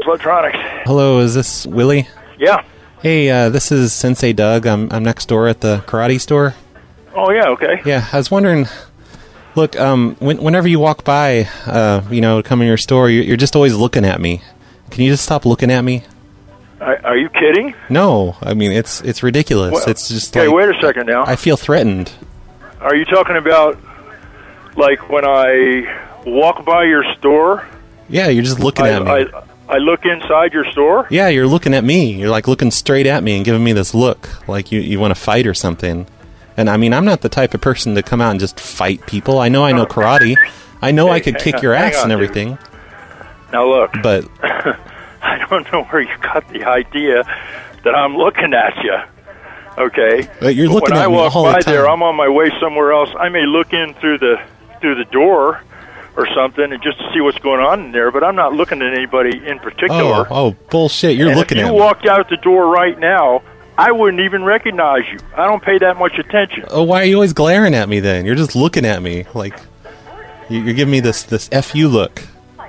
Electronics. Hello, is this Willie? Yeah. Hey, this is Sensei Doug. I'm next door at the karate store. Oh, yeah, okay. Yeah, I was wondering, look, whenever you walk by, come in your store, you're just always looking at me. Can you just stop looking at me? Are you kidding? No, I mean, it's ridiculous. Well, it's just okay, like... wait a second now. I feel threatened. Are you talking about, like, when I walk by your store? Yeah, you're just looking at me. I look inside your store? Yeah, you're looking at me. You're, like, looking straight at me and giving me this look, like you want to fight or something. And, I mean, I'm not the type of person to come out and just fight people. I know karate. I know I could kick your ass and everything. Dude. Now, look. But... I don't know where you got the idea that I'm looking at you. Okay? But you're looking at me all the time. When I walk by there, I'm on my way somewhere else. I may look in through the door or something and just to see what's going on in there, but I'm not looking at anybody in particular. Oh, bullshit. You're looking at me. If you walked out the door right now, I wouldn't even recognize you. I don't pay that much attention. Oh, why are you always glaring at me then? You're just looking at me. Like, you're giving me this FU look.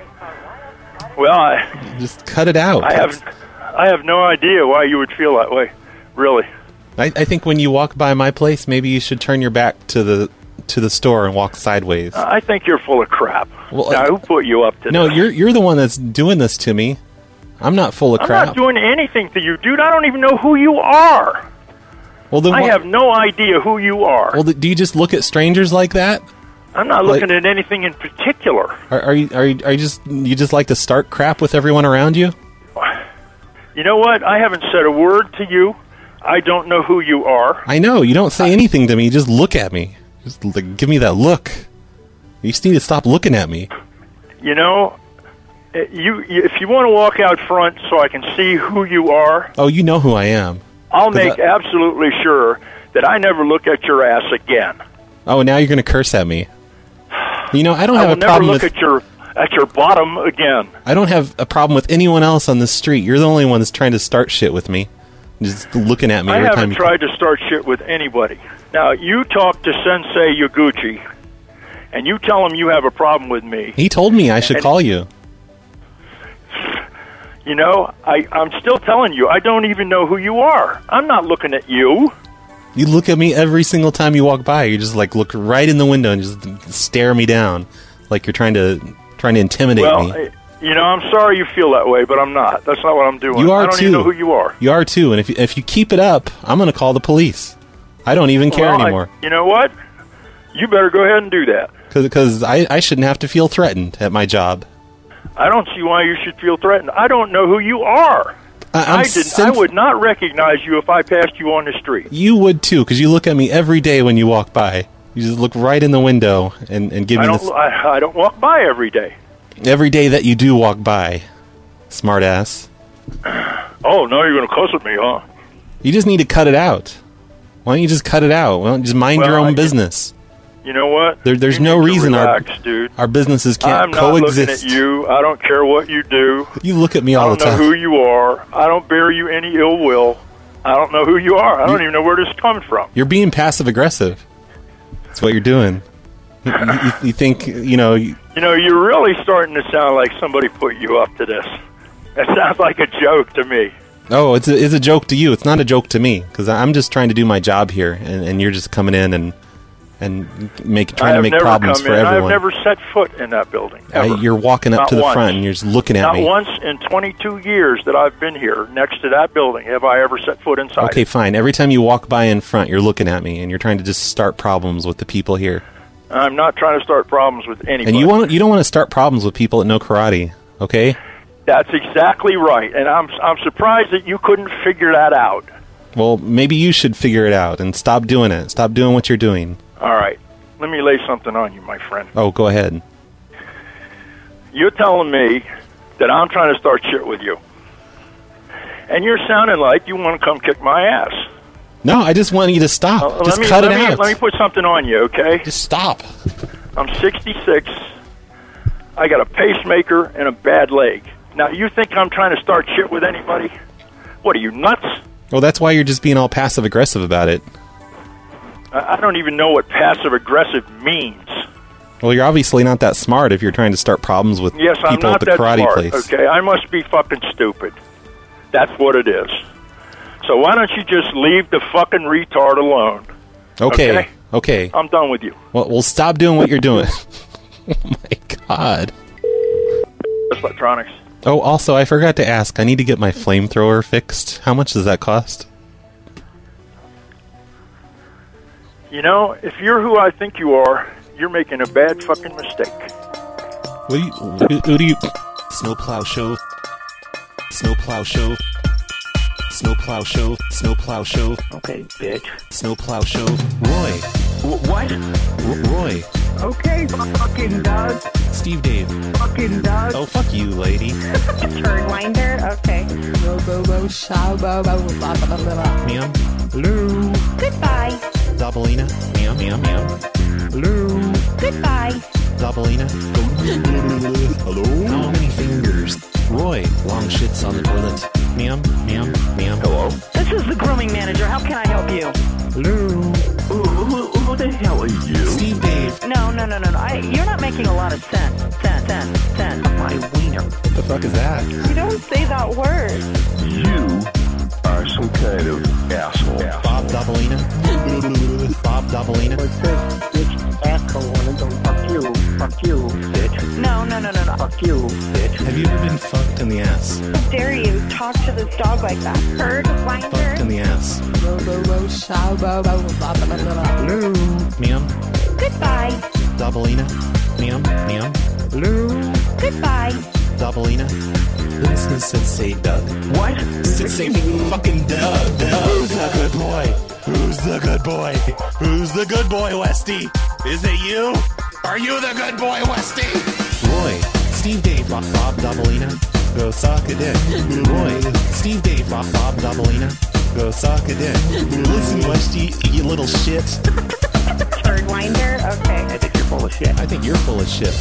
Well, just cut it out. I have no idea why you would feel that way, really. I think when you walk by my place, maybe you should turn your back to the store and walk sideways. I think you're full of crap. Well, now, who put you up to this? No, you're the one that's doing this to me. I'm not full of crap. I'm not doing anything to you, dude. I don't even know who you are. Well, then I have no idea who you are. Well, do you just look at strangers like that? I'm not looking at anything in particular. Are you just like to start crap with everyone around you? You know what? I haven't said a word to you. I don't know who you are. I know. You don't say anything to me. You just look at me. Just give me that look. You just need to stop looking at me. You know, if you want to walk out front so I can see who you are... Oh, you know who I am. I'll make absolutely sure that I never look at your ass again. Oh, now you're going to curse at me. You know, I don't have a problem with... I will never look at your bottom again. I don't have a problem with anyone else on the street. You're the only one that's trying to start shit with me. Just looking at me every time. I haven't tried to start shit with anybody. Now, you talk to Sensei Yaguchi, and you tell him you have a problem with me. He told me I should call you. You know, I'm still telling you, I don't even know who you are. I'm not looking at you. You look at me every single time you walk by. You just like look right in the window and just stare me down, like you're trying to intimidate me. You know, I'm sorry you feel that way, but I'm not. That's not what I'm doing. You are I don't too. even know who you are. You are too, and if you keep it up, I'm going to call the police. I don't even care anymore. You know what? You better go ahead and do that. Because I shouldn't have to feel threatened at my job. I don't see why you should feel threatened. I don't know who you are. I would not recognize you if I passed you on the street. You would too, because you look at me every day when you walk by. You just look right in the window and give me this. I don't walk by every day. Every day that you do walk by, smartass. Oh, now you're going to cuss at me, huh? You just need to cut it out. Why don't you just cut it out? Why don't you just mind your own business? You know what? There's no reason dude. Our businesses can't coexist. I'm not looking at you. I don't care what you do. You look at me all the time. I don't know who you are. I don't bear you any ill will. I don't know who you are. I don't even know where this comes from. You're being passive-aggressive. That's what you're doing. You think, you know... You know, you're really starting to sound like somebody put you up to this. That sounds like a joke to me. Oh, it's a joke to you. It's not a joke to me, because I'm just trying to do my job here, and you're just coming in and trying to make problems for everyone. I've never set foot in that building, ever. You're walking up to the front, and you're just looking at me. Not once in 22 years that I've been here next to that building have I ever set foot inside. Okay, fine. Every time you walk by in front, you're looking at me, and you're trying to just start problems with the people here. I'm not trying to start problems with anybody. And you don't want to start problems with people that know karate, okay? That's exactly right, and I'm surprised that you couldn't figure that out. Well, maybe you should figure it out and stop doing it. Stop doing what you're doing. All right. Let me lay something on you, my friend. Oh, go ahead. You're telling me that I'm trying to start shit with you. And you're sounding like you want to come kick my ass. No, I just want you to stop. Just cut it out. Let me put something on you, okay? Just stop. I'm 66. I got a pacemaker and a bad leg. Now, you think I'm trying to start shit with anybody? What, are you nuts? Well, that's why you're just being all passive-aggressive about it. I don't even know what passive-aggressive means. Well, you're obviously not that smart if you're trying to start problems with Yes, I'm people not at the that karate smart, place. okay? I must be fucking stupid. That's what it is. So why don't you just leave the fucking retard alone? Okay. I'm done with you. Well, stop doing what you're doing. Oh, my God. Electronics. Oh, also, I forgot to ask. I need to get my flamethrower fixed. How much does that cost? You know, if you're who I think you are, you're making a bad fucking mistake. Who do you... Snowplow show. Snowplow show. Snowplow show. Snowplow show. Okay, bitch. Snowplow show. Roy. What? Roy. Okay, fucking Doug. Steve Dave. Fucking Doug. Oh, fuck you, lady. Turnwinder? Okay. Ma'am. Hello. Goodbye. Doubleina. Ma'am. Hello. Goodbye. Doubleina. Hello. How many fingers? Roy. Long shits on the toilet. Ma'am. Hello? This is the grooming manager. How can I help you? Hello. Who the hell are you? Steve Dave. No. You're not making a lot of sense. My wiener. What the fuck is that? You don't say that word. You are some kind of asshole. Bob Doubleina. Bob Doubleina. Fuck you, bitch. No. Fuck you, bitch. Have you ever been fucked in the ass? How dare you talk to this dog like that? Fucked in Turnwinder? the ass. Hello. Ma'am. Goodbye. Doubleina. Ma'am. Hello. Goodbye. Doubleina. This is Sensei Doug. What? Sensei fucking Doug. Who's the good boy? Who's the good boy? Who's the good boy, Westy? Is it you? Are you the good boy, Westy? Roy. Steve Dave. Bob Doubleina. Go suck a dick. Roy. Steve Dave. Bob Doubleina. Go suck a dick. Listen, Westy, you little shit. Turnwinder? Okay. I think you're full of shit. I think you're full of shit.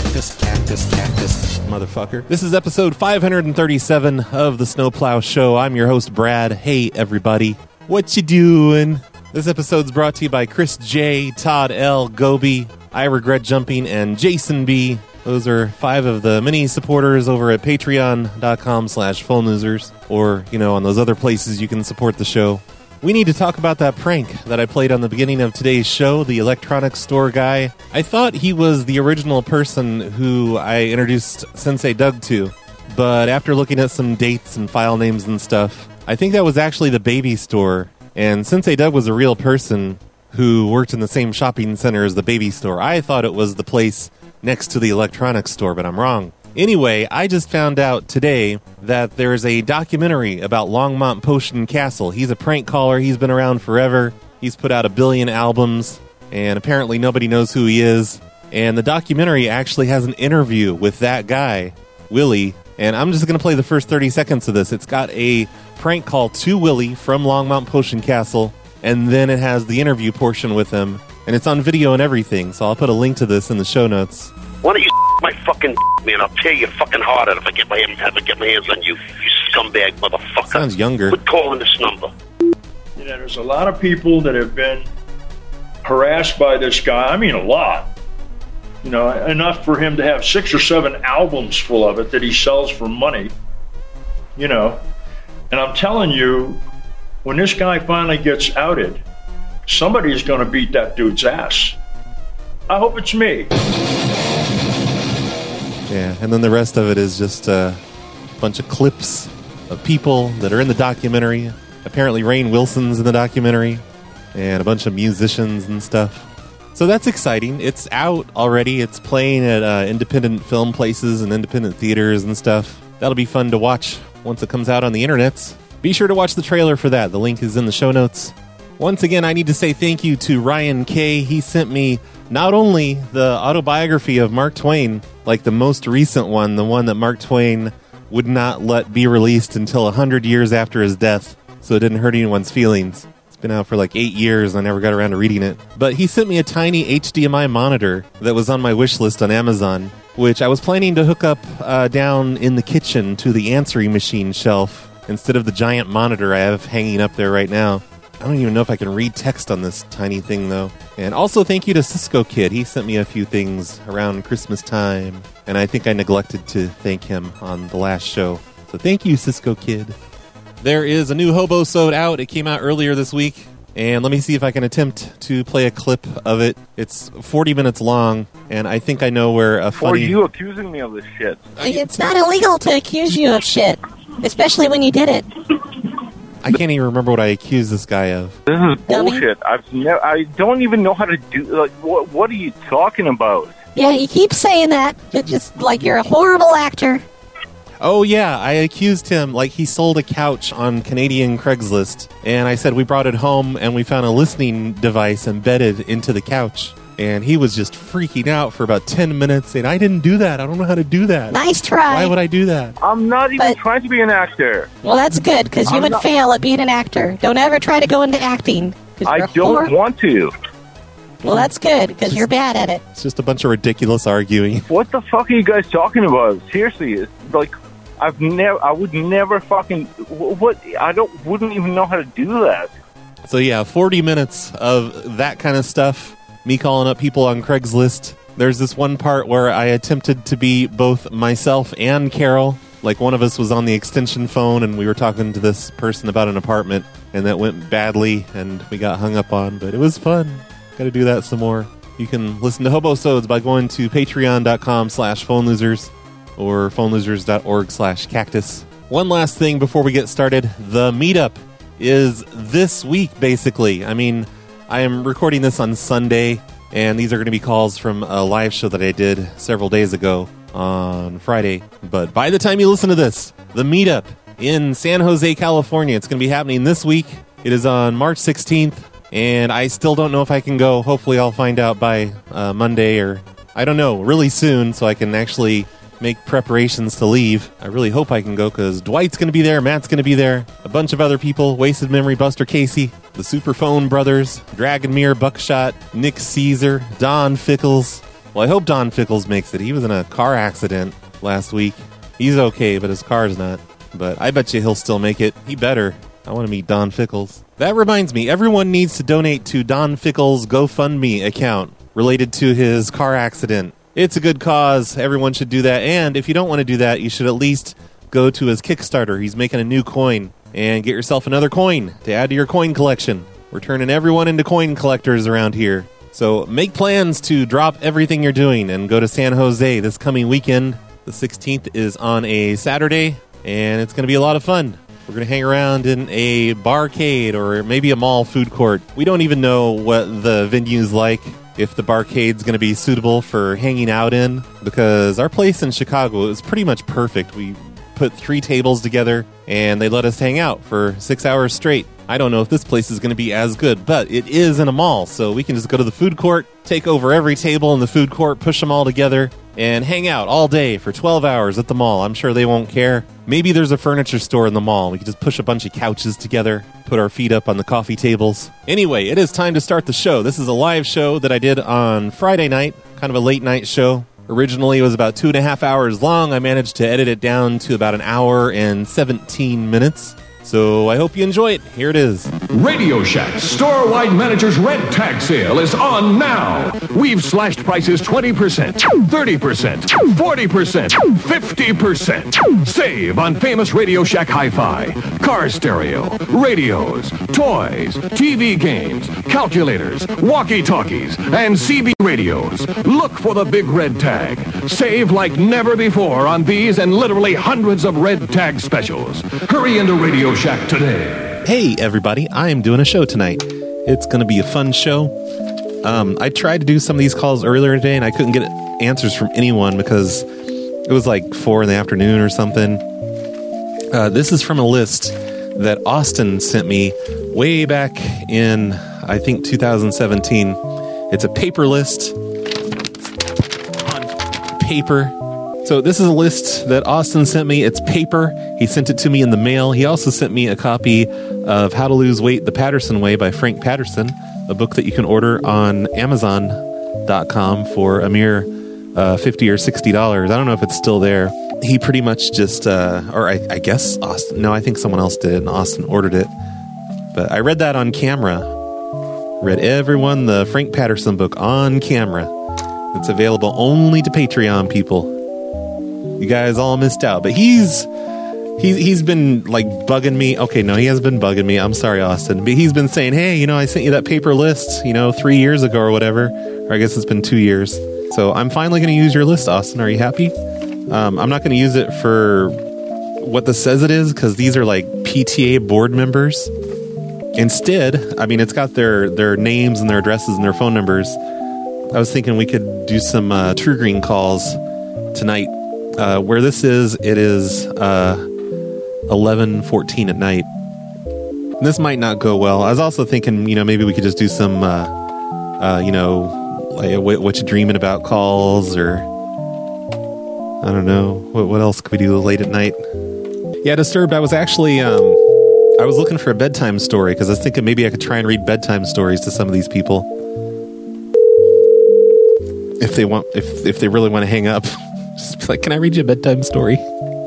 Cactus, motherfucker. This is episode 537 of the Snowplow Show. I'm your host, Brad. Hey, everybody. What you doing? This episode's brought to you by Chris J, Todd L, Gobi, I Regret Jumping, and Jason B. Those are 5 of the many supporters over at patreon.com/phonelosers, or, on those other places you can support the show. We need to talk about that prank that I played on the beginning of today's show, the electronics store guy. I thought he was the original person who I introduced Sensei Doug to, but after looking at some dates and file names and stuff, I think that was actually the baby store, and Sensei Doug was a real person who worked in the same shopping center as the baby store. I thought it was the place next to the electronics store, but I'm wrong. Anyway, I just found out today that there's a documentary about Longmont Potion Castle. He's a prank caller. He's been around forever. He's put out 1 billion albums, and apparently nobody knows who he is. And the documentary actually has an interview with that guy, Willie. And I'm just going to play the first 30 seconds of this. It's got a prank call to Willie from Longmont Potion Castle, and then it has the interview portion with him. And it's on video and everything, so I'll put a link to this in the show notes. Why don't you my fucking man? I'll tear your fucking heart out if I get my hands on you, you scumbag motherfucker. Sounds younger. Quit calling this number. There's a lot of people that have been harassed by this guy. I mean, a lot. Enough for him to have 6 or 7 albums full of it that he sells for money. And I'm telling you, when this guy finally gets outed, somebody's going to beat that dude's ass. I hope it's me. Yeah, and then the rest of it is just a bunch of clips of people that are in the documentary. Apparently Rainn Wilson's in the documentary, and a bunch of musicians and stuff. So that's exciting. It's out already. It's playing at independent film places and independent theaters and stuff. That'll be fun to watch once it comes out on the internets. Be sure to watch the trailer for that. The link is in the show notes. Once again, I need to say thank you to Ryan K. He sent me not only the autobiography of Mark Twain, like the most recent one, the one that Mark Twain would not let be released until 100 years after his death, so it didn't hurt anyone's feelings. It's been out for like 8 years, and I never got around to reading it. But he sent me a tiny HDMI monitor that was on my wish list on Amazon, which I was planning to hook up down in the kitchen to the answering machine shelf instead of the giant monitor I have hanging up there right now. I don't even know if I can read text on this tiny thing, though. And also thank you to Cisco Kid. He sent me a few things around Christmas time, and I think I neglected to thank him on the last show. So thank you, Cisco Kid. There is a new Hobo-sode out. It came out earlier this week. And let me see if I can attempt to play a clip of it. It's 40 minutes long, and I think I know where a funny... Or you accusing me of this shit. It's not illegal to accuse you of shit, especially when you did it. I can't even remember what I accused this guy of. This is bullshit. I don't even know how to do... Like, what are you talking about? Yeah, you keep saying that. You're just like you're a horrible actor. Oh, yeah, I accused him, like he sold a couch on Canadian Craigslist, and I said we brought it home and we found a listening device embedded into the couch, and he was just freaking out for about 10 minutes saying, I didn't do that, I don't know how to do that. Nice try. Why would I do that? I'm not even trying to be an actor. Well, that's good, because you would fail at being an actor. Don't ever try to go into acting. I don't want to. Well, that's good, because you're bad at it. It's just a bunch of ridiculous arguing. What the fuck are you guys talking about? Seriously, it's like... I would never fucking, wouldn't even know how to do that. So yeah, 40 minutes of that kind of stuff, me calling up people on Craigslist. There's this one part where I attempted to be both myself and Carol. Like one of us was on the extension phone and we were talking to this person about an apartment, and that went badly and we got hung up on, but it was fun. Gotta do that some more. You can listen to Hobo-sodes by going to patreon.com/phonelosers. or phonelosers.org/cactus. One last thing before we get started. The meetup is this week, basically. I mean, I am recording this on Sunday, and these are going to be calls from a live show that I did several days ago on Friday. But by the time you listen to this, the meetup in San Jose, California, it's going to be happening this week. It is on March 16th, and I still don't know if I can go. Hopefully I'll find out by Monday, or I don't know, really soon, so I can actually make preparations to leave. I really hope I can go because Dwight's going to be there, Matt's going to be there, a bunch of other people, Wasted Memory, Buster Casey, the Superphone Brothers, Dragonmere, Buckshot, Nick Caesar, Don Fickles. Well, I hope Don Fickles makes it. He was in a car accident last week. He's okay, but his car's not. But I bet you he'll still make it. He better. I want to meet Don Fickles. That reminds me, everyone needs to donate to Don Fickles' GoFundMe account related to his car accident. It's a good cause. Everyone should do that. And if you don't want to do that, you should at least go to his Kickstarter. He's making a new coin. And get yourself another coin to add to your coin collection. We're turning everyone into coin collectors around here. So make plans to drop everything you're doing and go to San Jose this coming weekend. The 16th is on a Saturday, and it's going to be a lot of fun. We're going to hang around in a barcade or maybe a mall food court. We don't even know what the venue's like, if the barcade's going to be suitable for hanging out in, because our place in Chicago is pretty much perfect. We put 3 tables together, and they let us hang out for 6 hours straight. I don't know if this place is going to be as good, but it is in a mall, so we can just go to the food court, take over every table in the food court, push them all together, and hang out all day for 12 hours at the mall. I'm sure they won't care. Maybe there's a furniture store in the mall. We can just push a bunch of couches together, put our feet up on the coffee tables. Anyway, it is time to start the show. This is a live show that I did on Friday night, kind of a late night show. Originally, it was about 2.5 hours long. I managed to edit it down to about 1 hour and 17 minutes. So I hope you enjoy it. Here it is. Radio Shack store-wide manager's red tag sale is on now. We've slashed prices 20%, 30%, 40%, 50%. Save on famous Radio Shack hi-fi, car stereo, radios, toys, TV games, calculators, walkie-talkies, and CB radios. Look for the big red tag. Save like never before on these and literally hundreds of red tag specials. Hurry into Radio Shack today. Hey everybody, I am doing a show tonight. It's going to be a fun show. I tried to do some of these calls earlier today and I couldn't get answers from anyone because it was like 4 in the afternoon or something. This is from a list that Austin sent me way back in, I think, 2017. It's a paper list on paper. So this is a list that Austin sent me. It's paper. He sent it to me in the mail. He also sent me a copy of How to Lose Weight the Patterson Way by Frank Patterson, a book that you can order on Amazon.com for a mere $50 or $60. I don't know if it's still there. He pretty much just, I guess Austin. No, I think someone else did it, and Austin ordered it. But I read that on camera, Read everyone the Frank Patterson book on camera. It's available only to Patreon people. You guys all missed out, but he's been like bugging me. Okay, no, he hasn't been bugging me. I'm sorry, Austin, but he's been saying, "Hey, I sent you that paper list, 3 years ago or whatever." Or I guess it's been 2 years. So I'm finally going to use your list, Austin. Are you happy? I'm not going to use it for what this says it is, because these are like PTA board members. Instead, it's got their names and their addresses and their phone numbers. I was thinking we could do some True Green calls tonight. Where this is, it is 11:14 at night. And this might not go well. I was also thinking, maybe we could just do some, like what you dreaming about calls, or I don't know. What else could we do late at night? Yeah, Disturbed. I was actually, I was looking for a bedtime story because I was thinking maybe I could try and read bedtime stories to some of these people. If they really want to hang up, just be like, "Can I read you a bedtime story?"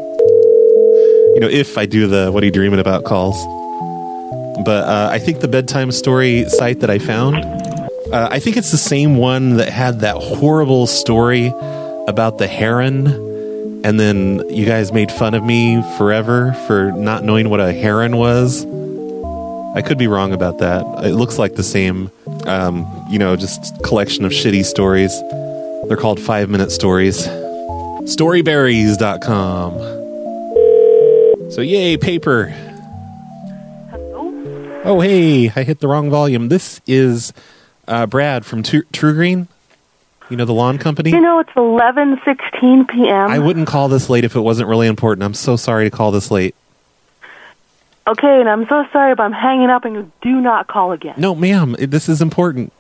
If I do the "What are you dreaming about" calls. But I think the bedtime story site that I found, I think it's the same one that had that horrible story about the heron, and then you guys made fun of me forever for not knowing what a heron was. I could be wrong about that. It looks like the same, just collection of shitty stories. They're called 5-minute stories. Storyberries.com. So yay, paper. Hello? Oh, hey, I hit the wrong volume. This is Brad from True Green. The lawn company. It's 11:16 p.m. I wouldn't call this late if it wasn't really important. I'm so sorry to call this late. Okay, and I'm so sorry, but I'm hanging up, and you do not call again. No, ma'am, this is important.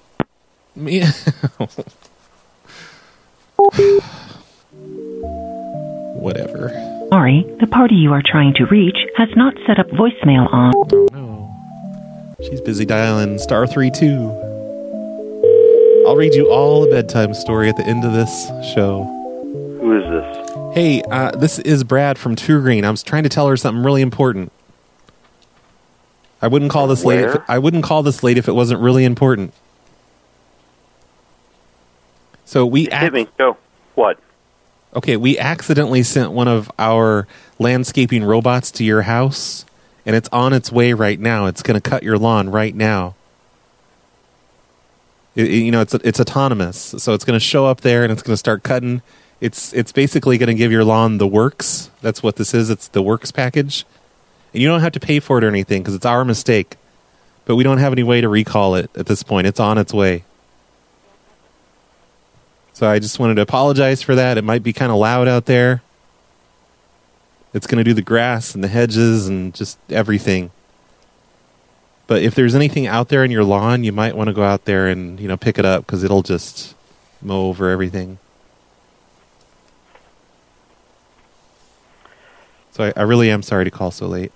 Whatever. Sorry, the party you are trying to reach has not set up voicemail on. Oh, no. She's busy dialing *32. I'll read you all a bedtime story at the end of this show. Who is this? Hey, this is Brad from True Green. I was trying to tell her something really important. I wouldn't call this late. I wouldn't call this late if it wasn't really important. So hit me. Go. What? Okay, we accidentally sent one of our landscaping robots to your house, and it's on its way right now. It's going to cut your lawn right now. It's autonomous, so it's going to show up there and it's going to start cutting. It's basically going to give your lawn the works. That's what this is. It's the works package, and you don't have to pay for it or anything because it's our mistake. But we don't have any way to recall it at this point. It's on its way. So I just wanted to apologize for that. It might be kind of loud out there. It's going to do the grass and the hedges and just everything. But if there's anything out there in your lawn, you might want to go out there and, pick it up because it'll just mow over everything. So I really am sorry to call so late.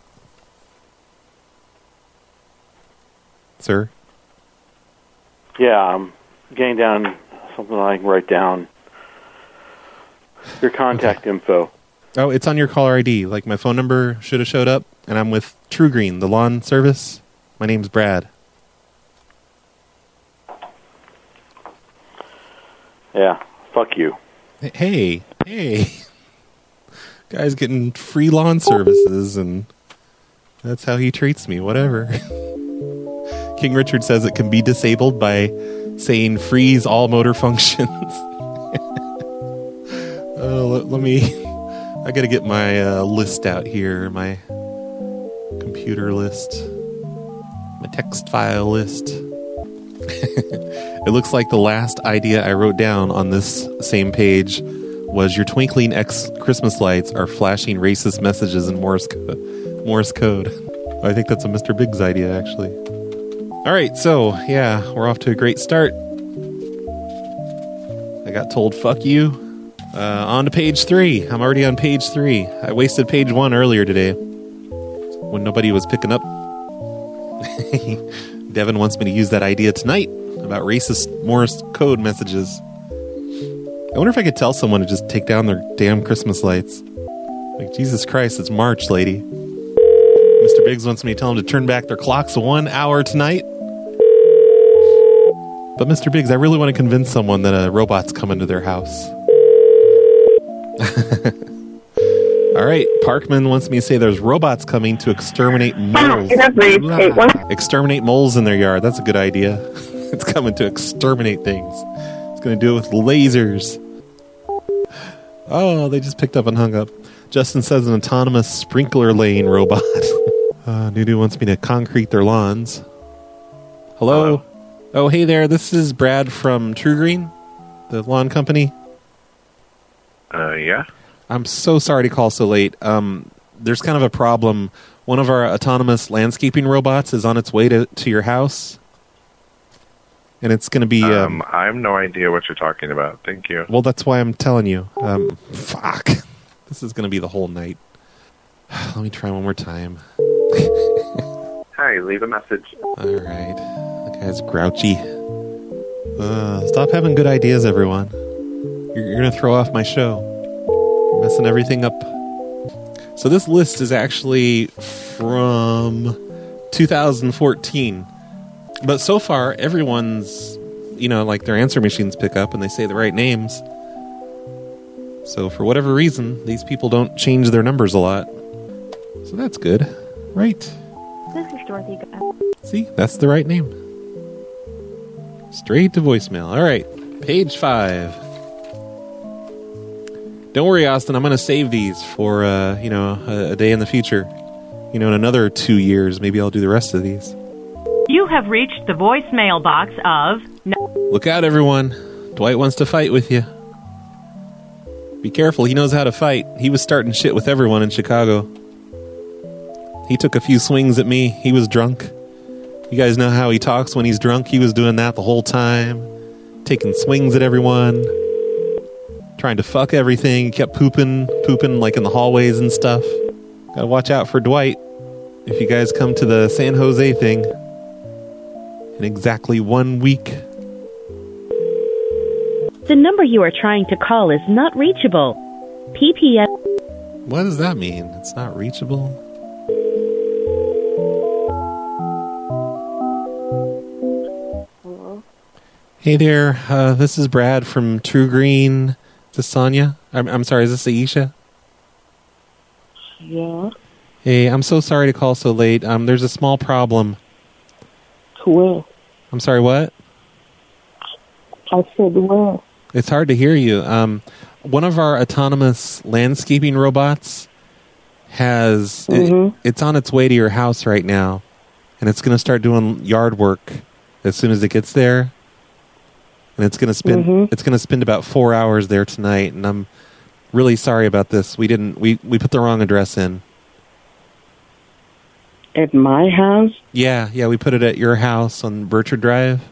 Sir? Yeah, I'm getting down something I can write down. Your contact info. Oh, it's on your caller ID. Like my phone number should have showed up, and I'm with True Green, the lawn service. My name's Brad. Yeah, fuck you. Hey. Guy's getting free lawn services, and that's how he treats me, whatever. King Richard says it can be disabled by saying freeze all motor functions. I gotta get my list out here, my computer list, my text file list. It looks like the last idea I wrote down on this same page was your twinkling X Christmas lights are flashing racist messages in Morse code. I think that's a Mr. Biggs idea, actually. All right, so, yeah, we're off to a great start. I got told, fuck you. On to page 3. I'm already on page 3. I wasted page 1 earlier today when nobody was picking up. Devin wants me to use that idea tonight about racist Morse code messages. I wonder if I could tell someone to just take down their damn Christmas lights. Like, Jesus Christ, it's March, lady. Mr. Biggs wants me to tell them to turn back their clocks 1 hour tonight. But Mr. Biggs, I really want to convince someone that a robot's coming to their house. All right, Parkman wants me to say there's robots coming to exterminate moles. Exterminate moles in their yard. That's a good idea. It's coming to exterminate things. It's going to do it with lasers. Oh, they just picked up and hung up. Justin says an autonomous sprinkler laying robot. Nudu wants me to concrete their lawns. Hello? Oh, hey there. This is Brad from True Green, the lawn company. Yeah? I'm so sorry to call so late. There's kind of a problem. One of our autonomous landscaping robots is on its way to your house. And it's going to be... I have no idea what you're talking about. Thank you. Well, that's why I'm telling you. Fuck. This is going to be the whole night. Let me try one more time. Hi, leave a message. All right. That guy's grouchy. Stop having good ideas, everyone. You're going to throw off my show. You're messing everything up. So this list is actually from 2014. But so far, everyone's, like their answer machines pick up and they say the right names. So for whatever reason, these people don't change their numbers a lot. So that's good. Right. This is Dorothy. See, that's the right name. Straight to voicemail. All right, page 5. Don't worry, Austin. I'm going to save these for, a day in the future. In another 2 years, maybe I'll do the rest of these. You have reached the voicemail box of... Look out, everyone. Dwight wants to fight with you. Be careful. He knows how to fight. He was starting shit with everyone in Chicago. He took a few swings at me. He was drunk. You guys know how he talks when he's drunk? He was doing that the whole time. Taking swings at everyone. Trying to fuck everything. He kept pooping like in the hallways and stuff. Gotta watch out for Dwight if you guys come to the San Jose thing in exactly 1 week. The number you are trying to call is not reachable. PPS. What does that mean? It's not reachable? Hello? Hey there, this is Brad from True Green. Is this Sonia? I'm sorry, is this Aisha? Yeah. Hey, I'm so sorry to call so late. There's a small problem. Where? I'm sorry, what? I said where? It's hard to hear you. One of our autonomous landscaping robots has... it's on its way to your house right now. And it's going to start doing yard work as soon as it gets there. And it's going to spend it's going to spend about 4 hours there tonight. And I'm really sorry about this. We put the wrong address in. At my house? Yeah, we put it at your house on Burchard Drive.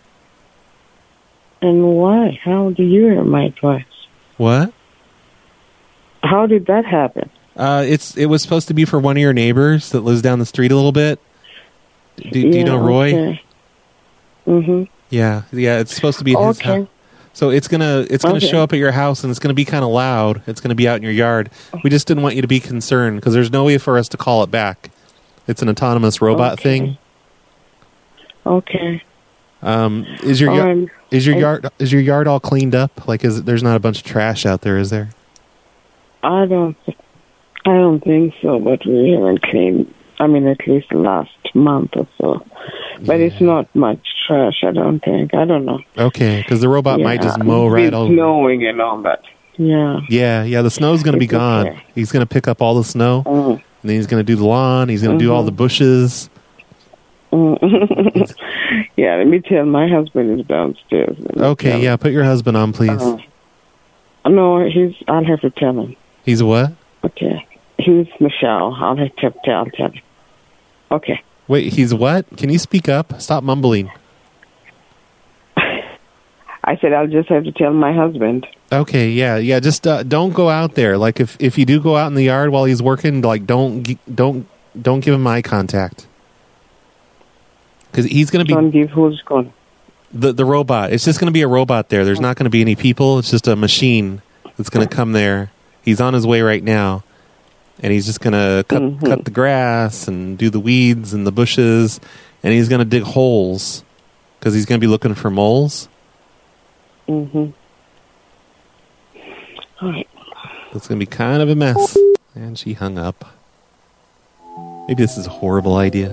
And why? How do you hear my advice? What? How did that happen? It was supposed to be for one of your neighbors that lives down the street a little bit. Do you know Roy? Okay. Yeah, it's supposed to be at his house. So it's gonna show up at your house and it's gonna be kind of loud. It's gonna be out in your yard. We just didn't want you to be concerned because there's no way for us to call it back. It's an autonomous robot thing. Okay. Is your yard all cleaned up? Like, there's not a bunch of trash out there, is there? I don't think so, but we haven't cleaned. I mean, at least last month or so. But it's not much trash, I don't think. I don't know. Okay, because the robot might just mow right over. It's snowing and all that. Yeah. Yeah, the snow's going to be gone. Okay. He's going to pick up all the snow, and then he's going to do the lawn, he's going to do all the bushes. Yeah, let me tell my husband is downstairs. Okay, yeah, put your husband on, please. No, I'll have to tell him. He's what? Okay. He's Michelle. I'll tell him. Okay. Wait, he's what? Can you speak up? Stop mumbling. I said I'll just have to tell my husband. Okay, yeah. Just don't go out there. Like if you do go out in the yard while he's working, like don't give him eye contact. Because he's going to be... Don't give who's going? The robot. It's just going to be a robot there. There's not going to be any people. It's just a machine that's going to come there. He's on his way right now. And he's just going to cut the grass and do the weeds and the bushes. And he's going to dig holes Because he's going to be looking for moles? Mm-hmm. All right. It's going to be kind of a mess. And she hung up. Maybe this is a horrible idea.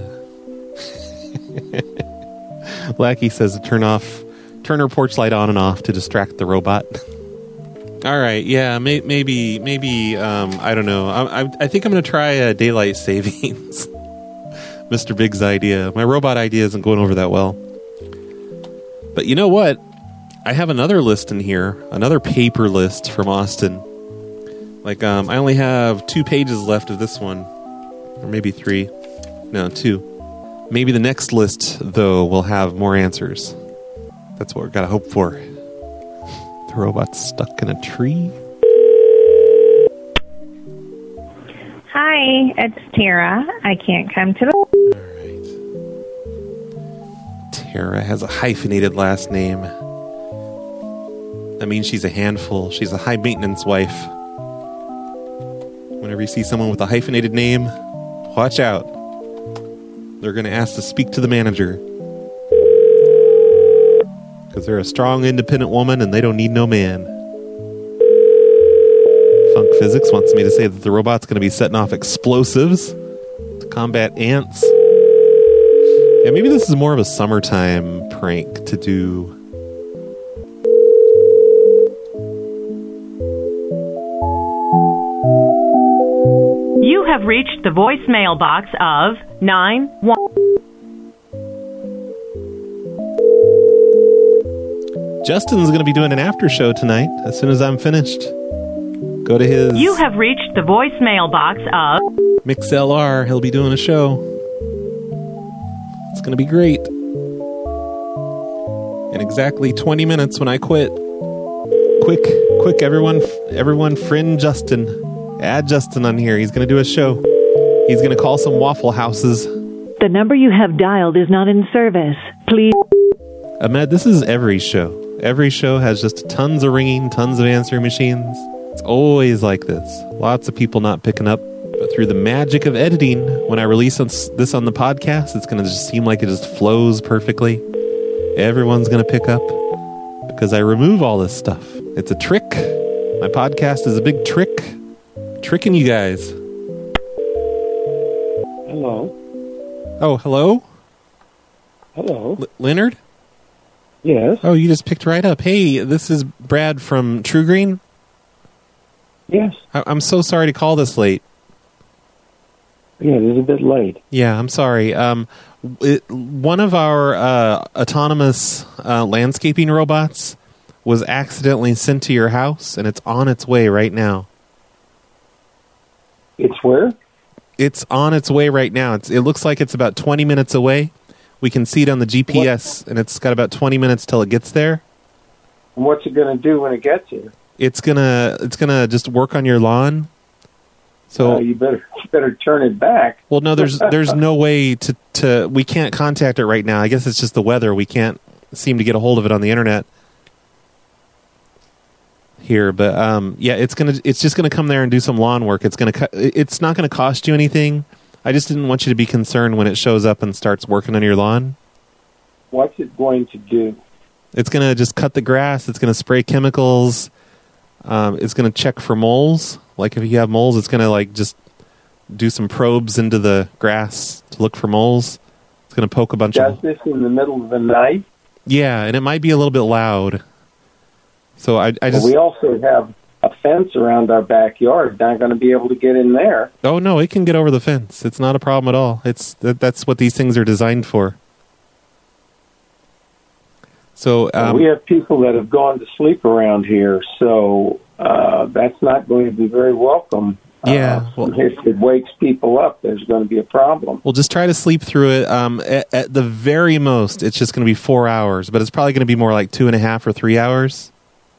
Lackey says to turn her porch light on and off to distract the robot. All right, yeah, maybe, I don't know. I think I'm going to try daylight savings. Mr. Big's idea. My robot idea isn't going over that well. But you know what? I have another list in here, another paper list from Austin. Like, I only have 2 pages left of this one. Or maybe 3. No, 2. Maybe the next list, though, will have more answers. That's what we've got to hope for. The robot's stuck in a tree. Hi, it's Tara. I can't come to the... All right. Tara has a hyphenated last name. That means she's a handful. She's a high-maintenance wife. Whenever you see someone with a hyphenated name, watch out. They're going to ask to speak to the manager. Because they're a strong, independent woman and they don't need no man. Funk Physics wants me to say that the robot's going to be setting off explosives to combat ants. Yeah, maybe this is more of a summertime prank to do. You have reached the voicemail box of 91. Justin's going to be doing an after show tonight as soon as I'm finished. Go to his... You have reached the voicemail box of... MixLR. He'll be doing a show. It's going to be great. In exactly 20 minutes when I quit. Quick, everyone friend Justin. Add Justin on here. He's going to do a show. He's going to call some Waffle Houses. The number you have dialed is not in service. Please... Ahmed, this is every show. Every show has just tons of ringing, tons of answering machines. It's always like this. Lots of people not picking up. But through the magic of editing, when I release this on the podcast, it's going to just seem like it just flows perfectly. Everyone's going to pick up because I remove all this stuff. It's a trick. My podcast is a big trick. Tricking you guys. Hello. Oh, hello? Hello. Leonard? Yes. Oh, you just picked right up. Hey, this is Brad from True Green. Yes. I'm so sorry to call this late. Yeah, it is a bit late. Yeah, I'm sorry. One of our autonomous landscaping robots was accidentally sent to your house, and it's on its way right now. It's where? It's on its way right now. It looks like it's about 20 minutes away. We can see it on the GPS, and it's got about 20 minutes till it gets there. And what's it going to do when it gets here? It's gonna just work on your lawn. So you better turn it back. Well, no, there's no way to we can't contact it right now. I guess it's just the weather. We can't seem to get a hold of it on the internet here. But yeah, it's just gonna come there and do some lawn work. It's not gonna cost you anything. I just didn't want you to be concerned when it shows up and starts working on your lawn. What's it going to do? It's gonna just cut the grass. It's gonna spray chemicals. It's gonna check for moles. Like if you have moles, it's gonna just do some probes into the grass to look for moles. It's gonna poke a bunch of... Does this in the middle of the night? Yeah, and it might be a little bit loud. So I just... Well, we also have a fence around our backyard. Not going to be able to get in there. Oh no, it can get over the fence. It's not a problem at all. That's what these things are designed for. So we have people that have gone to sleep around here, so that's not going to be very welcome. Yeah. If it wakes people up, there's going to be a problem. We'll just try to sleep through it. At the very most, it's just going to be 4 hours, but it's probably going to be more like 2.5 or 3 hours.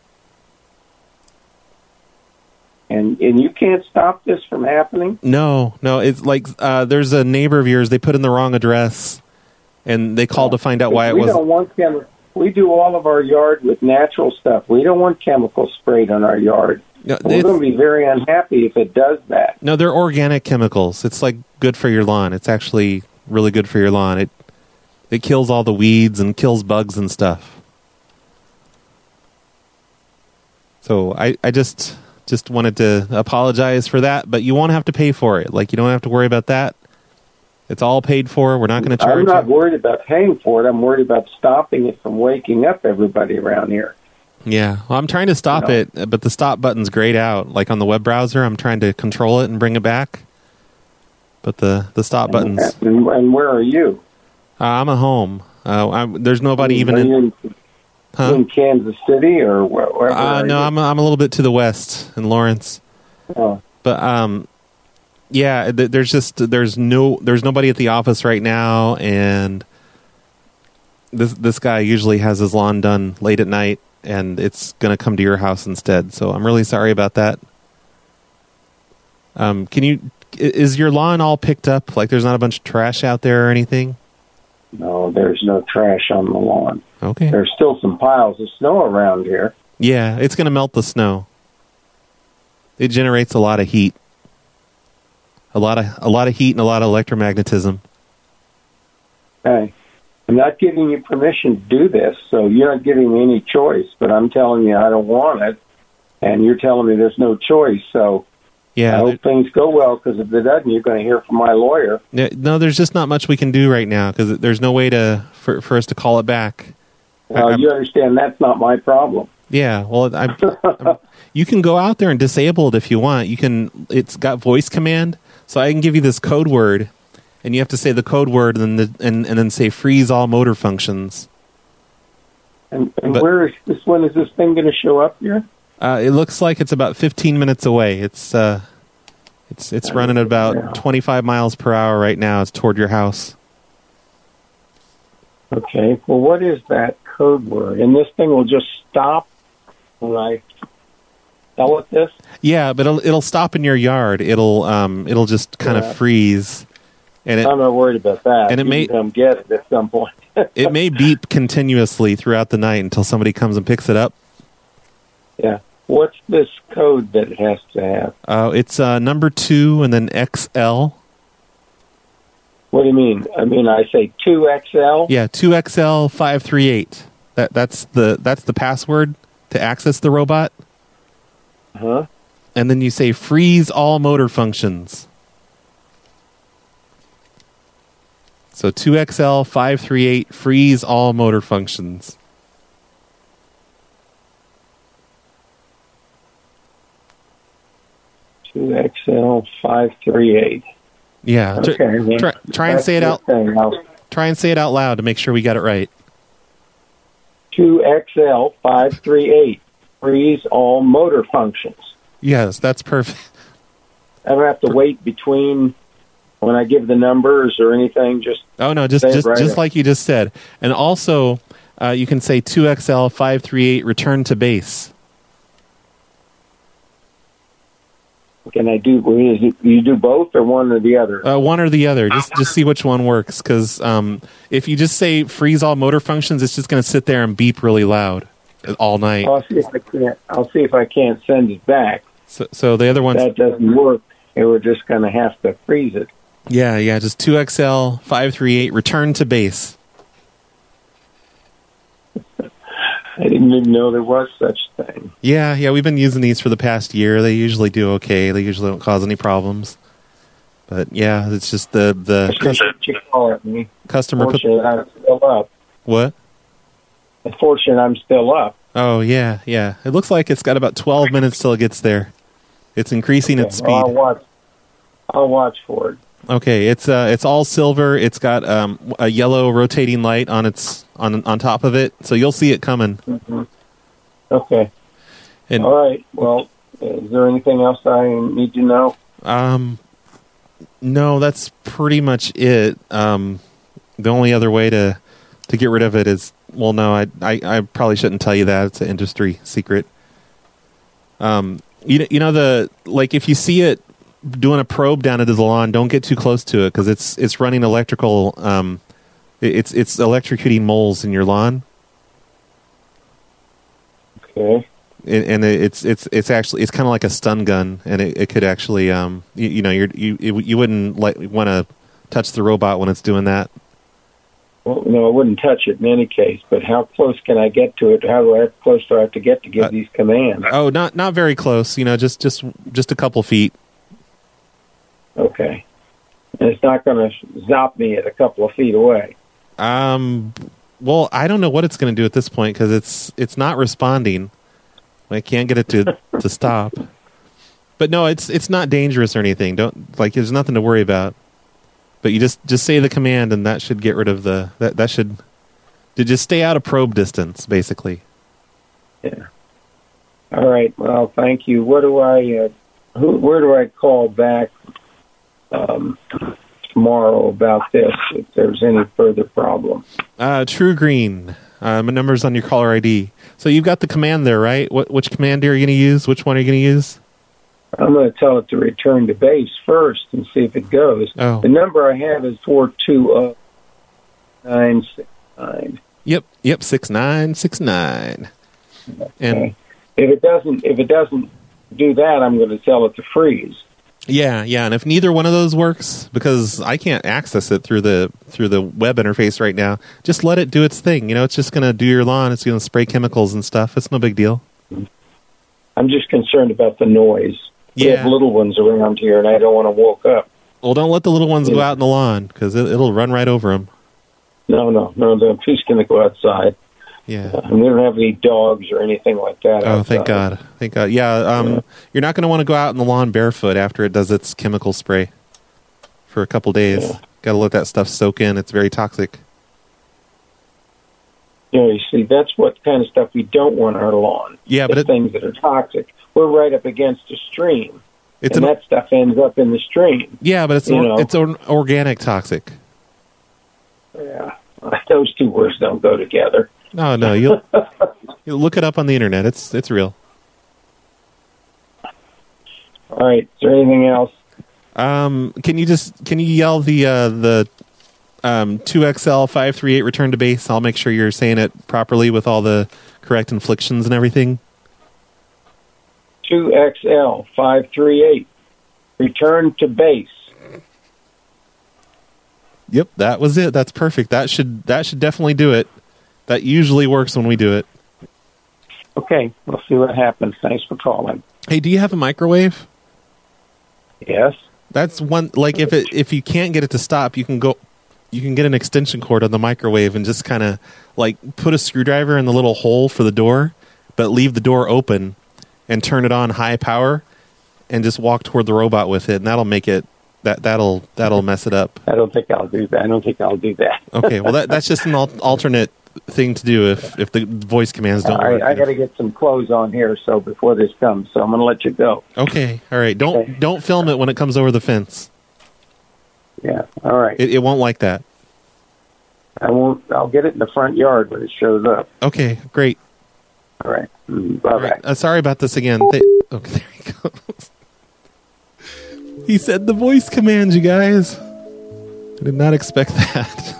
And you can't stop this from happening? No. It's like there's a neighbor of yours. They put in the wrong address, and they called to find out why it was. We don't want We do all of our yard with natural stuff. We don't want chemicals sprayed on our yard. No, we're going to be very unhappy if it does that. No, they're organic chemicals. It's like good for your lawn. It's actually really good for your lawn. It kills all the weeds and kills bugs and stuff. So I just wanted to apologize for that, but you won't have to pay for it. Like, you don't have to worry about that. It's all paid for. We're not going to charge you. I'm not worried about paying for it. I'm worried about stopping it from waking up everybody around here. Yeah, well, I'm trying to stop it, but the stop button's grayed out. Like on the web browser, I'm trying to control it and bring it back. But the stop button's... And where are you? I'm at home. There's nobody even in... In Kansas City or wherever? No, I'm a little bit to the west in Lawrence. Oh. But yeah, there's nobody at the office right now, and this guy usually has his lawn done late at night, and it's going to come to your house instead. So I'm really sorry about that. Is your lawn all picked up? Like, there's not a bunch of trash out there or anything? No, there's no trash on the lawn. Okay. There's still some piles of snow around here. Yeah, it's going to melt the snow. It generates a lot of heat. A lot of heat and a lot of electromagnetism. Hey, I'm not giving you permission to do this, so you're not giving me any choice, but I'm telling you I don't want it, and you're telling me there's no choice, so yeah, I hope things go well, because if it doesn't, you're going to hear from my lawyer. No, there's just not much we can do right now, because there's no way for us to call it back. Well, you understand that's not my problem. Yeah, well, you can go out there and disable it if you want. It's got voice command, so I can give you this code word, and you have to say the code word and then say freeze all motor functions. And when is this thing going to show up here? It looks like it's about 15 minutes away. It's running at about 25 miles per hour right now. It's toward your house. Okay. Well, what is that code word? And this thing will just stop when I tell it this? Yeah, but it'll stop in your yard. It'll just kind of freeze. And I'm not worried about that. And it may come get it at some point. It may beep continuously throughout the night until somebody comes and picks it up. Yeah. What's this code that it has to have? It's number 2 and then XL. What do you mean? I mean, I say 2XL? Yeah, 2XL538. That's the password to access the robot. Uh-huh. And then you say freeze all motor functions. So 2XL538, freeze all motor functions. XL538. Yeah. Okay. Try and say it out. Try and say it out loud to make sure we got it right. 2XL538. Freeze all motor functions. Yes, that's perfect. I don't have to wait between when I give the numbers or anything. Just like you just said. And also, you can say 2XL538. Return to base. Can I do? You do both or one or the other? One or the other. Just see which one works. Because if you just say freeze all motor functions, it's just going to sit there and beep really loud all night. I'll see if I can't send it back. So the other one that doesn't work. We're just going to have to freeze it. Yeah. Just 2XL538. Return to base. I didn't even know there was such a thing. Yeah, we've been using these for the past year. They usually do okay. They usually don't cause any problems. But yeah, it's just the customer. Unfortunately, I'm still up. What? Unfortunately, I'm still up. Oh yeah. It looks like it's got about 12 minutes till it gets there. It's increasing its speed. Well, I'll watch for it. Okay, it's all silver. It's got a yellow rotating light on on top of it, so you'll see it coming. Mm-hmm. Okay. All right. Well, is there anything else I need to know? No, that's pretty much it. The only other way to get rid of it is, well, no, I probably shouldn't tell you that. It's an industry secret. If you see it doing a probe down into the lawn, don't get too close to it because it's running electrical. It's electrocuting moles in your lawn. Okay. And it's kind of like a stun gun, and it could actually you wouldn't want to touch the robot when it's doing that. Well, no, I wouldn't touch it in any case. But how close can I get to it? How close do I have to get to give these commands? Oh, not very close. Just a couple feet. Okay. And it's not going to zap me at a couple of feet away. Well, I don't know what it's going to do at this point because it's not responding. I can't get it to stop. But no, it's not dangerous or anything. There's nothing to worry about. But you just say the command and that should get rid of that should just stay out of probe distance, basically. Yeah. All right. Well, thank you. Where do I call back tomorrow about this if there's any further problem? True Green. My number's on your caller ID. So you've got the command there, right? Which command are you going to use? Which one are you going to use? I'm going to tell it to return to base first and see if it goes. Oh. The number I have is 420-969. Yep, 6969. Okay. And if it doesn't do that, I'm going to tell it to freeze. Yeah, and if neither one of those works, because I can't access it through the web interface right now, just let it do its thing. It's just going to do your lawn. It's going to spray chemicals and stuff. It's no big deal. I'm just concerned about the noise. We have little ones around here, and I don't want to woke up. Well, don't let the little ones go out in the lawn, because it'll run right over them. No, they're just going to go outside. Yeah. And we don't have any dogs or anything like that outside. Oh, thank God. Yeah, you're not going to want to go out in the lawn barefoot after it does its chemical spray for a couple days. Yeah. Got to let that stuff soak in. It's very toxic. You see, that's what kind of stuff we don't want on our lawn. Yeah, but things that are toxic. We're right up against a stream, that stuff ends up in the stream. Yeah, but it's organic toxic. Yeah, those two words don't go together. No, you'll look it up on the internet. It's real. All right. Is there anything else? Can you yell the 2XL538 return to base? I'll make sure you're saying it properly with all the correct inflections and everything. 2XL538 return to base. Yep, that was it. That's perfect. That should definitely do it. That usually works when we do it. Okay, we'll see what happens. Thanks for calling. Hey, do you have a microwave? Yes. That's one. Like if you can't get it to stop, you can get an extension cord on the microwave and just kind of like put a screwdriver in the little hole for the door, but leave the door open and turn it on high power, and just walk toward the robot with it, and that'll make it. That'll mess it up. I don't think I'll do that. Okay, well that's just an alternate thing to do if the voice commands don't work. I got to get some clothes on here before this comes, so I'm going to let you go. Okay, all right. Don't film it when it comes over the fence. Yeah, all right. It won't like that. I won't. I'll get it in the front yard when it shows up. Okay, great. All right. Bye-bye. Right. Sorry about this again. Okay, there he goes. He said the voice command, you guys. I did not expect that.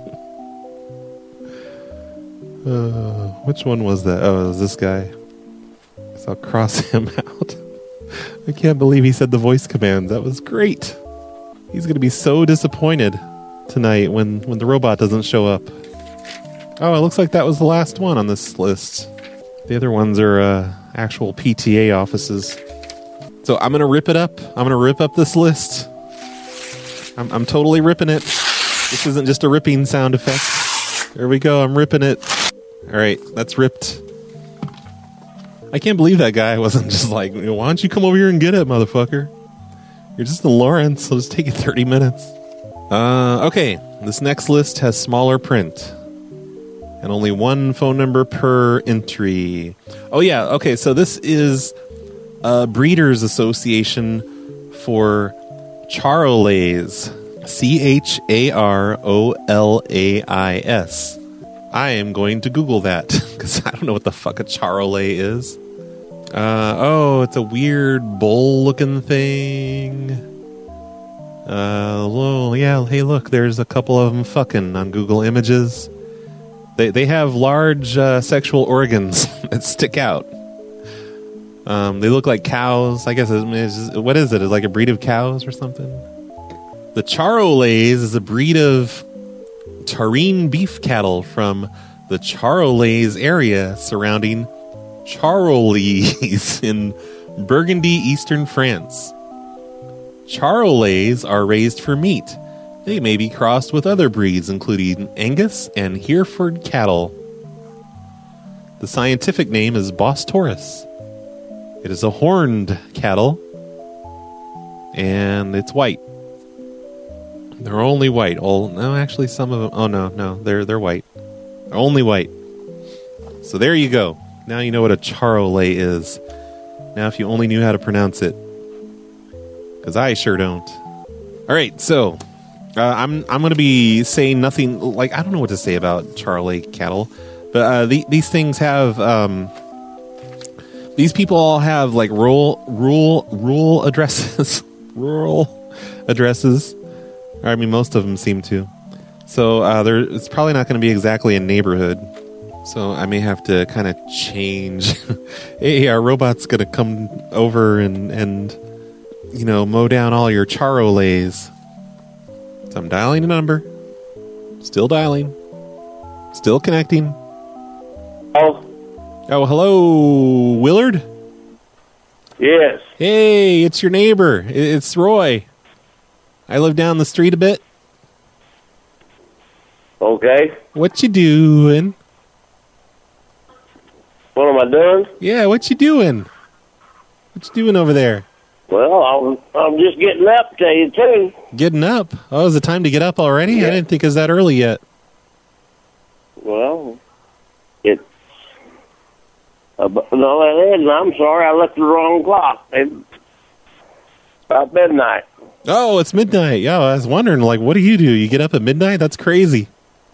Which one was that? Oh, it was this guy. So I'll cross him out. I can't believe he said the voice command. That was great. He's going to be so disappointed tonight when the robot doesn't show up. Oh, it looks like that was the last one on this list. The other ones are actual PTA offices. So I'm going to rip it up. I'm going to rip up this list. I'm totally ripping it. This isn't just a ripping sound effect. There we go. I'm ripping it. All right, that's ripped. I can't believe that guy wasn't just like, why don't you come over here and get it, motherfucker? You're just in Lawrence. It'll just take you 30 minutes. Okay, this next list has smaller print. And only one phone number per entry. Oh, yeah. Okay, so this is a Breeders Association for Charolais. Charolais. I am going to Google that because I don't know what the fuck a Charolais is. It's a weird bull-looking thing. Well, yeah, hey, look, there's a couple of them fucking on Google Images. They have large sexual organs that stick out. They look like cows. I guess what is it? It's like a breed of cows or something? The Charolais is a breed of Charine beef cattle from the Charolais area surrounding Charolais in Burgundy, eastern France. Charolais are raised for meat. They may be crossed with other breeds, including Angus and Hereford cattle. The scientific name is Bos Taurus. It is a horned cattle, and it's white. They're only white. Oh, no, actually, some of them. Oh, no, they're white. They're only white. So there you go. Now you know what a Charolais is. Now, if you only knew how to pronounce it, because I sure don't. All right, so I'm going to be saying nothing. Like, I don't know what to say about Charolais cattle, but these things have. These people all have like rural addresses. Rural addresses. I mean, most of them seem to. So it's probably not going to be exactly a neighborhood. So I may have to kind of change. Hey, our robot's going to come over and mow down all your Charolais. So I'm dialing a number. Still dialing. Still connecting. Oh, hello, Willard? Yes. Hey, it's your neighbor. It's Roy. I live down the street a bit. Okay. What you doing? What am I doing? Yeah, what you doing? What you doing over there? Well, I'm just getting up, tell you the truth. Getting up? Oh, is it time to get up already? Yeah. I didn't think it was that early yet. Well, it's... no, it isn't. I'm sorry, I left the wrong clock. It's about midnight. Oh, it's midnight. Yeah, I was wondering, like, what do? You get up at midnight? That's crazy.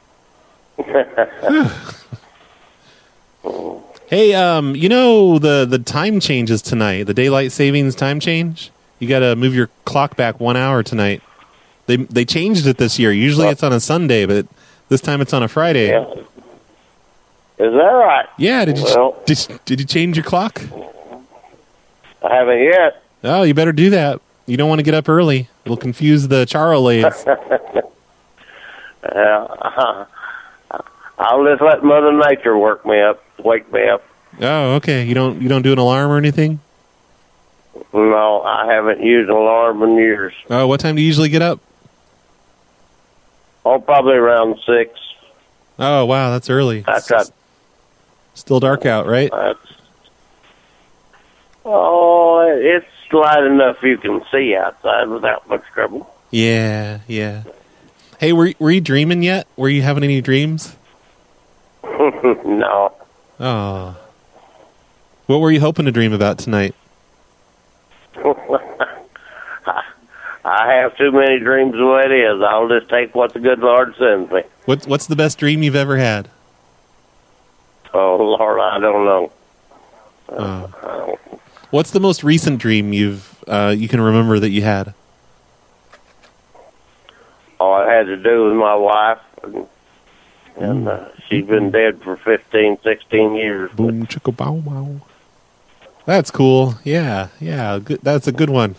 Hey, the time changes tonight. The daylight savings time change. You got to move your clock back 1 hour tonight. They changed it this year. Usually it's on a Sunday, but this time it's on a Friday. Yeah. Is that right? Yeah. Did you change your clock? I haven't yet. Oh, you better do that. You don't want to get up early. It'll confuse the Charolais. I'll just let Mother Nature wake me up. Oh, okay. You don't do an alarm or anything? No, I haven't used an alarm in years. Oh, what time do you usually get up? Oh, probably around 6. Oh, wow, that's early. Still dark out, right? It's light enough you can see outside without much trouble. Yeah. Hey, were you dreaming yet? Were you having any dreams? No. Oh. What were you hoping to dream about tonight? I have too many dreams the way it is. I'll just take what the good Lord sends me. What's the best dream you've ever had? Oh, Lord, I don't know. What's the most recent dream you can remember that you had? Oh, it had to do with my wife. And she's been dead for 15, 16 years. Boom, chicka, bow, wow. That's cool. Yeah. Good. That's a good one.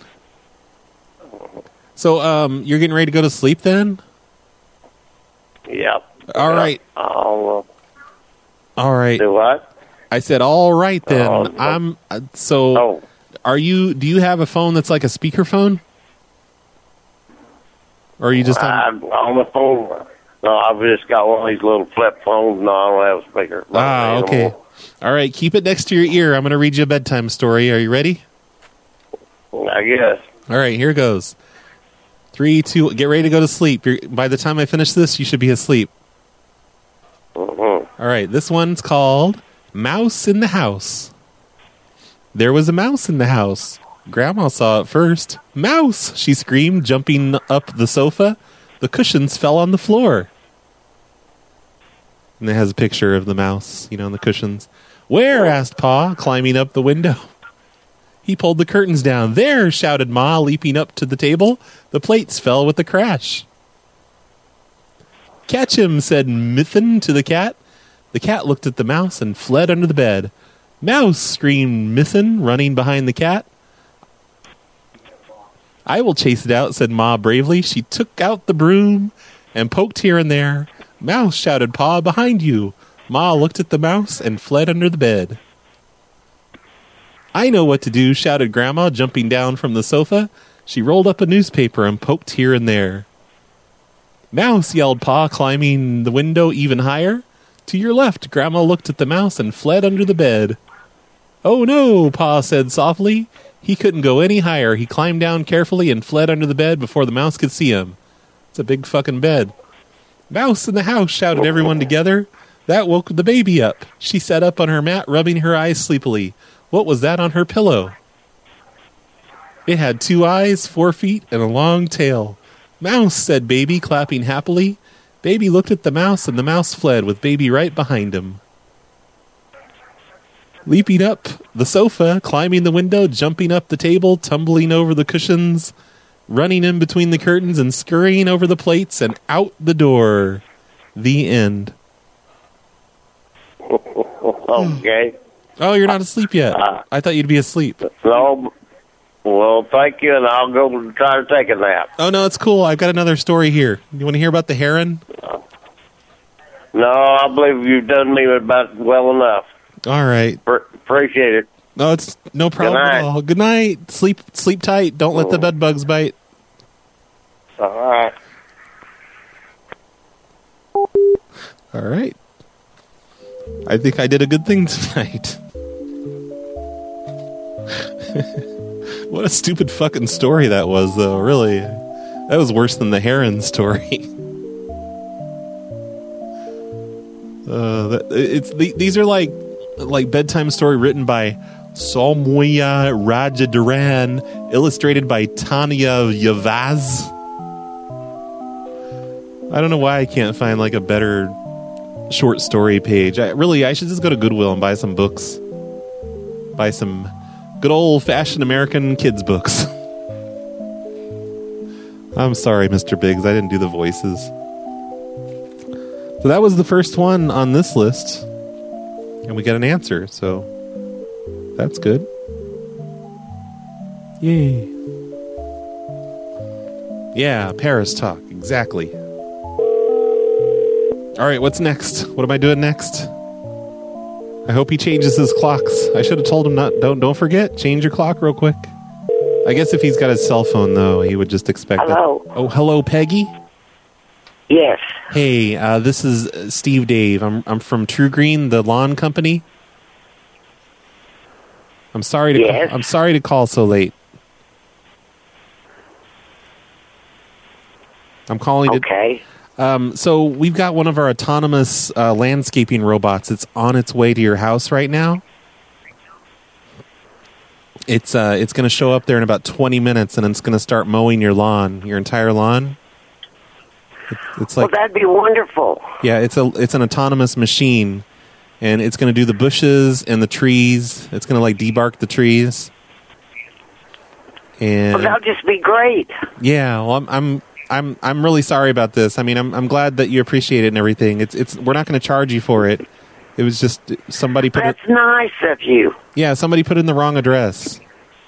So, you're getting ready to go to sleep then? Yep. All right. All right. Do what? I said, all right then. Are you? Do you have a phone that's like a speakerphone? Or are you just on the phone? No, I've just got one of these little flip phones. No, I don't have a speaker. Okay. All right, keep it next to your ear. I'm going to read you a bedtime story. Are you ready? I guess. All right, here goes. 3, 2, get ready to go to sleep. By the time I finish this, you should be asleep. Mm-hmm. All right, this one's called Mouse in the House. There was a mouse in the house. Grandma saw it first. Mouse, she screamed, jumping up the sofa. The cushions fell on the floor. And it has a picture of the mouse, on the cushions. Where? Asked Pa, climbing up the window. He pulled the curtains down. There, shouted Ma, leaping up to the table. The plates fell with a crash. Catch him, said Miffin to the cat. The cat looked at the mouse and fled under the bed. Mouse, screamed Miffin, running behind the cat. I will chase it out, said Ma bravely. She took out the broom and poked here and there. "Mouse," shouted Pa, "behind you." Ma looked at the mouse and fled under the bed. "I know what to do," shouted Grandma, jumping down from the sofa. She rolled up a newspaper and poked here and there. "Mouse," yelled Pa, climbing the window even higher. "To your left." Grandma looked at the mouse and fled under the bed. "Oh no," Pa said softly. He couldn't go any higher. He climbed down carefully and fled under the bed before the mouse could see him. It's a big fucking bed. "Mouse in the house," shouted everyone together. That woke the baby up. She sat up on her mat, rubbing her eyes sleepily. What was that on her pillow? It had 2 eyes, 4 feet, and a long tail. "Mouse," said Baby, clapping happily. Baby looked at the mouse, and the mouse fled, with Baby right behind him. Leaping up the sofa, climbing the window, jumping up the table, tumbling over the cushions, running in between the curtains, and scurrying over the plates, and out the door. The end. Okay. Oh, you're not asleep yet. I thought you'd be asleep. No. Well, thank you, and I'll go try to take a nap. Oh, no, it's cool. I've got another story here. You want to hear about the heron? No, I believe you've done me about well enough. All right. Appreciate it. No, it's no problem at all. Good night. Sleep tight. Don't let the bed bugs bite. All right. All right. I think I did a good thing tonight. What a stupid fucking story that was, though, really. That was worse than the heron story. These are like bedtime story written by Soumya Rajadharan, illustrated by Tanya Yavaz. I don't know why I can't find like a better short story page. I should just go to Goodwill and buy some books. Buy some good old-fashioned American kids books. I'm sorry, Mr. Biggs. I didn't do the voices. So that was the first one on this list. And we got an answer, so that's good. Yay. Yeah, Paris Talk. Exactly. All right, what's next? What am I doing next? I hope he changes his clocks. I should have told him not. Don't forget. Change your clock real quick. I guess if he's got his cell phone, though, he would just expect Hello. that. Oh, hello, Peggy? Yes. Hey, this is Steve Dave. I'm from True Green, the lawn company. I'm sorry to call so late. I'm calling Okay. So we've got one of our autonomous landscaping robots. It's on its way to your house right now. It's going to show up there in about 20 minutes, and it's going to start mowing your lawn, your entire lawn. It's like, well, that'd be wonderful. Yeah, it's an autonomous machine, and it's going to do the bushes and the trees. It's going to like debark the trees. And well, that'll just be great. Yeah, well, I'm really sorry about this. I mean, I'm glad that you appreciate it and everything. We're not going to charge you for it. It was just somebody put That's nice of you. Yeah, somebody put in the wrong address.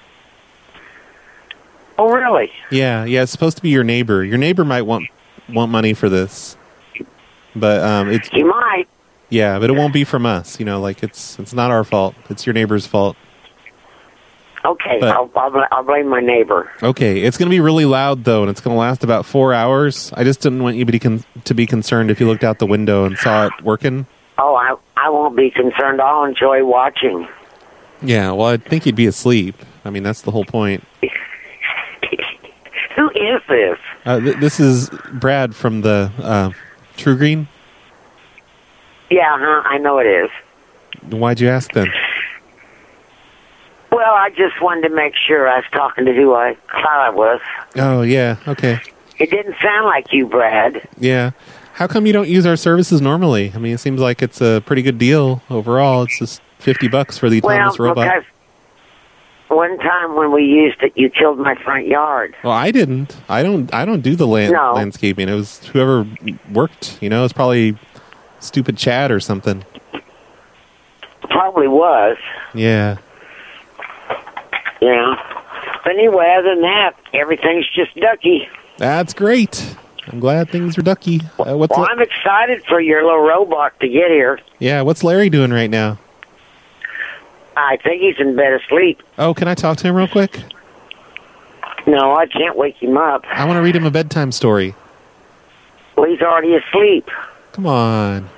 Oh, really? Yeah, it's supposed to be your neighbor. Your neighbor might want money for this. But he might. Yeah, but it won't be from us, like it's not our fault. It's your neighbor's fault. Okay, But- I'll blame my neighbor. Okay, it's going to be really loud though, and it's going to last about 4 hours. I just didn't want you to be concerned if you looked out the window and saw it working. Oh, I won't be concerned. I'll enjoy watching. Yeah, well, I think you'd be asleep. I mean, that's the whole point. Who is this? This is Brad from the True Green. Yeah, I know it is. Why'd you ask then? Well, I just wanted to make sure I was talking to who I thought I was. Oh, yeah, okay. It didn't sound like you, Brad. Yeah. How come you don't use our services normally? I mean, it seems like it's a pretty good deal overall. It's just $50 for the autonomous robot. Because one time when we used it, you killed my front yard. Well, I didn't. I don't do the landscaping. It was whoever worked. It's probably stupid Chad or something. Probably was. Yeah. Yeah. But anyway, other than that, everything's just ducky. That's great. I'm glad things are ducky. I'm excited for your little robot to get here. Yeah, what's Larry doing right now? I think he's in bed asleep. Oh, can I talk to him real quick? No, I can't wake him up. I want to read him a bedtime story. Well, he's already asleep. Come on.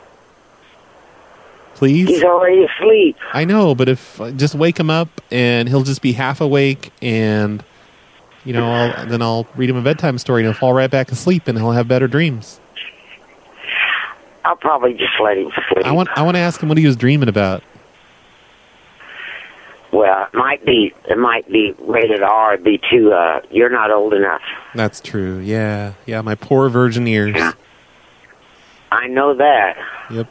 Please? He's already asleep. I know, but if just wake him up and he'll just be half awake and, then I'll read him a bedtime story and he'll fall right back asleep and he'll have better dreams. I'll probably just let him sleep. I want to ask him what he was dreaming about. Well, it might be rated R. It'd be too, you're not old enough. That's true, yeah. Yeah, my poor virgin ears. Yeah. I know that. Yep.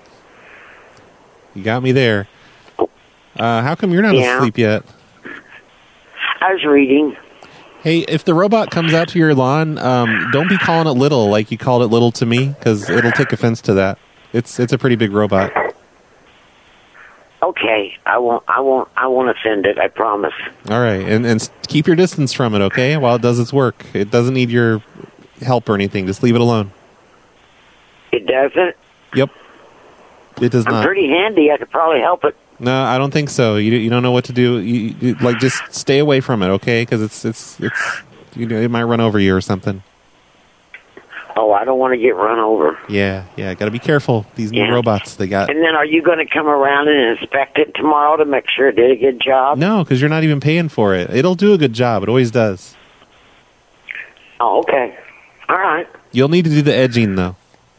You got me there. How come you're not asleep yet? I was reading. Hey, if the robot comes out to your lawn, don't be calling it little like you called it little to me, because it'll take offense to that. It's a pretty big robot. Okay, I won't offend it, I promise. All right, and keep your distance from it, okay, while it does its work. It doesn't need your help or anything. Just leave it alone. It doesn't? Yep. It does not. I'm pretty handy. I could probably help it. No, I don't think so. You don't know what to do. You just stay away from it, okay? Because it might run over you or something. Oh, I don't want to get run over. Yeah. Got to be careful. These new robots they got. And then are you going to come around and inspect it tomorrow to make sure it did a good job? No, because you're not even paying for it. It'll do a good job. It always does. Oh, okay. All right. You'll need to do the edging, though.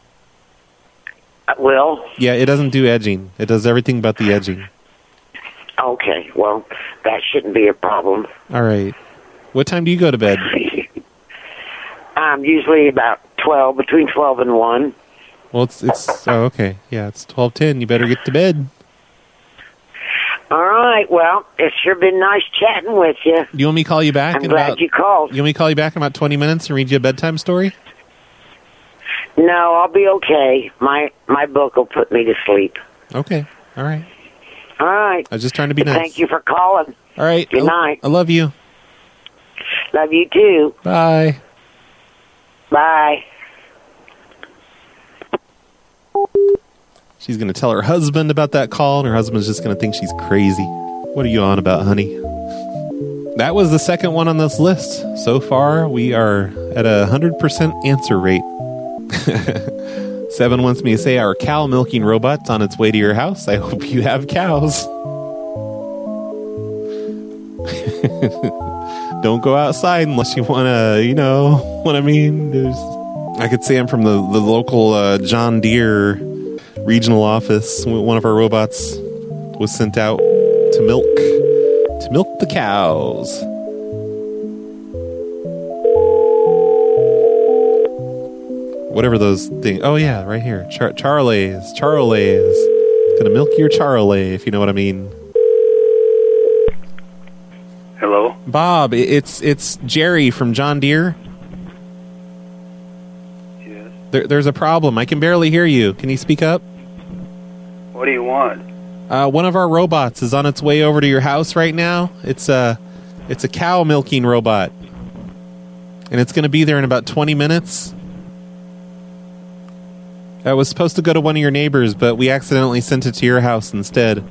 Will? Yeah, it doesn't do edging. It does everything but the edging. Okay, well, that shouldn't be a problem. All right. What time do you go to bed? Usually about 12, between 12 and 1. Well, it's okay. Yeah, it's 12:10. You better get to bed. All right, well, it's sure been nice chatting with you. Do you want me to call you back? I'm glad you called. You want me to call you back in about 20 minutes and read you a bedtime story? No, I'll be okay. My book will put me to sleep. Okay. All right. All right. I was just trying to be nice. Thank you for calling. All right. Good night. I love you. Love you too. Bye. Bye. She's going to tell her husband about that call, and her husband's just going to think she's crazy. What are you on about, honey? That was the second one on this list. So far, we are at 100% answer rate. 7 wants me to say our cow milking robot's on its way to your house. I hope you have cows. Don't go outside unless you want to, you know what I mean? I could say I'm from the local John Deere regional office. One of our robots was sent out to milk the cows. Whatever those things. Oh, yeah, right here. Charolais. Gonna milk your Charolais, if you know what I mean. Hello? Bob, it's Jerry from John Deere. Yes. There's a problem. I can barely hear you. Can you speak up? What do you want? One of our robots is on its way over to your house right now. It's a cow milking robot. And it's going to be there in about 20 minutes. I was supposed to go to one of your neighbors, but we accidentally sent it to your house instead.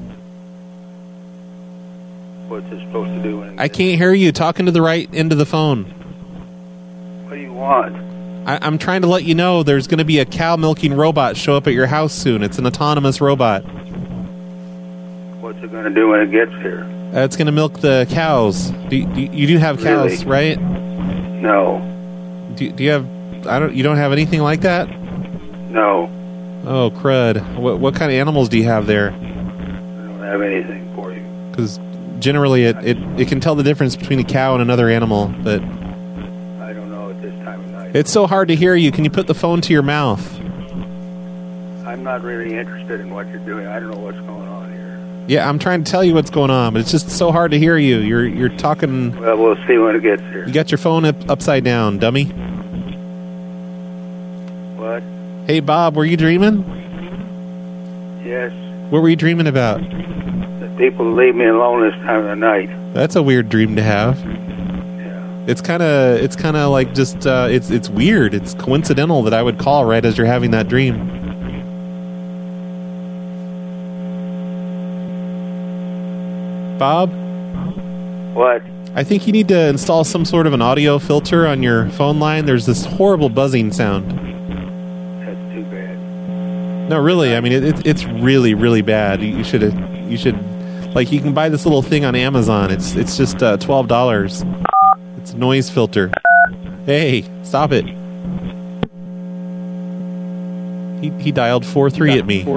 What's it supposed to do? I can't hear you talking to the right end of the phone. What do you want? I'm trying to let you know there's going to be a cow milking robot show up at your house soon. It's an autonomous robot. What's it going to do when it gets here? It's going to milk the cows. You do have cows, Really? right? No. Do you have? You don't have anything like that? No. Oh, crud. What kind of animals do you have there? I don't have anything for you. Because generally it can tell the difference between a cow and another animal, but I don't know at this time of night. it's so hard to hear you. Can you put the phone to your mouth? I'm not really interested in what you're doing. I don't know what's going on here. Yeah, I'm trying to tell you what's going on, but it's just so hard to hear you. You're talking... Well, we'll see when it gets here. You got your phone upside down, dummy. What? Hey, Bob, were you dreaming? Yes. What were you dreaming about? The people leave me alone this time of the night. That's a weird dream to have. Yeah. It's kind of like just it's weird. It's coincidental that I would call right as you're having that dream. Bob? What? I think you need to install some sort of an audio filter on your phone line. There's this horrible buzzing sound. That's too bad. No, really. I mean, it's really, really bad. You should like, you can buy this little thing on Amazon. It's just $12. It's a noise filter. Hey, stop it. He dialed 43 at me.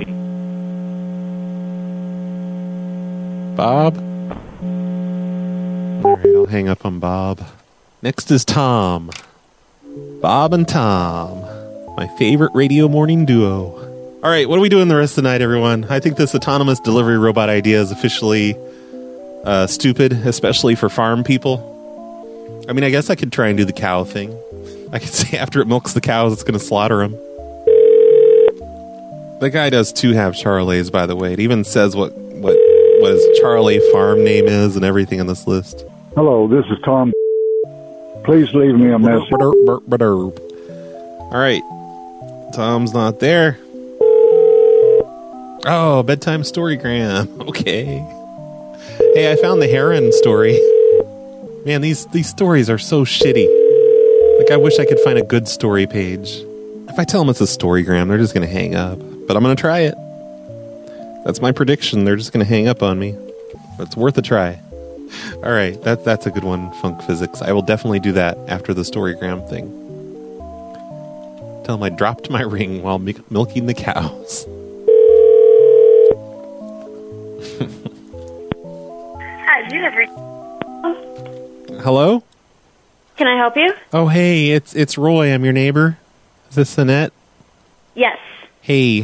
Bob? Alright, I'll hang up on Bob. Next is Tom. Bob and Tom. My favorite radio morning duo. Alright, what are we doing the rest of the night, everyone? I think this autonomous delivery robot idea is officially stupid, especially for farm people. I mean, I guess I could try and do the cow thing. I could say after it milks the cows, it's going to slaughter them. The guy does too have Charolais, by the way. It even says what his Charolais farm name is and everything in this list. Hello, this is Tom. Please leave me a message. All right. Tom's not there. Oh, bedtime storygram. Okay. Hey, I found the heron story. Man, these stories are so shitty. Like, I wish I could find a good story page. If I tell them it's a storygram, they're just going to hang up. But I'm going to try it. That's my prediction. They're just going to hang up on me. But it's worth a try. All right, that's a good one, Funk Physics. I will definitely do that after the storygram thing. Tell them I dropped my ring while milking the cows. Hi, you have reached... Hello? Can I help you? Oh, hey, it's Roy. I'm your neighbor. Is this Annette? Yes. Hey,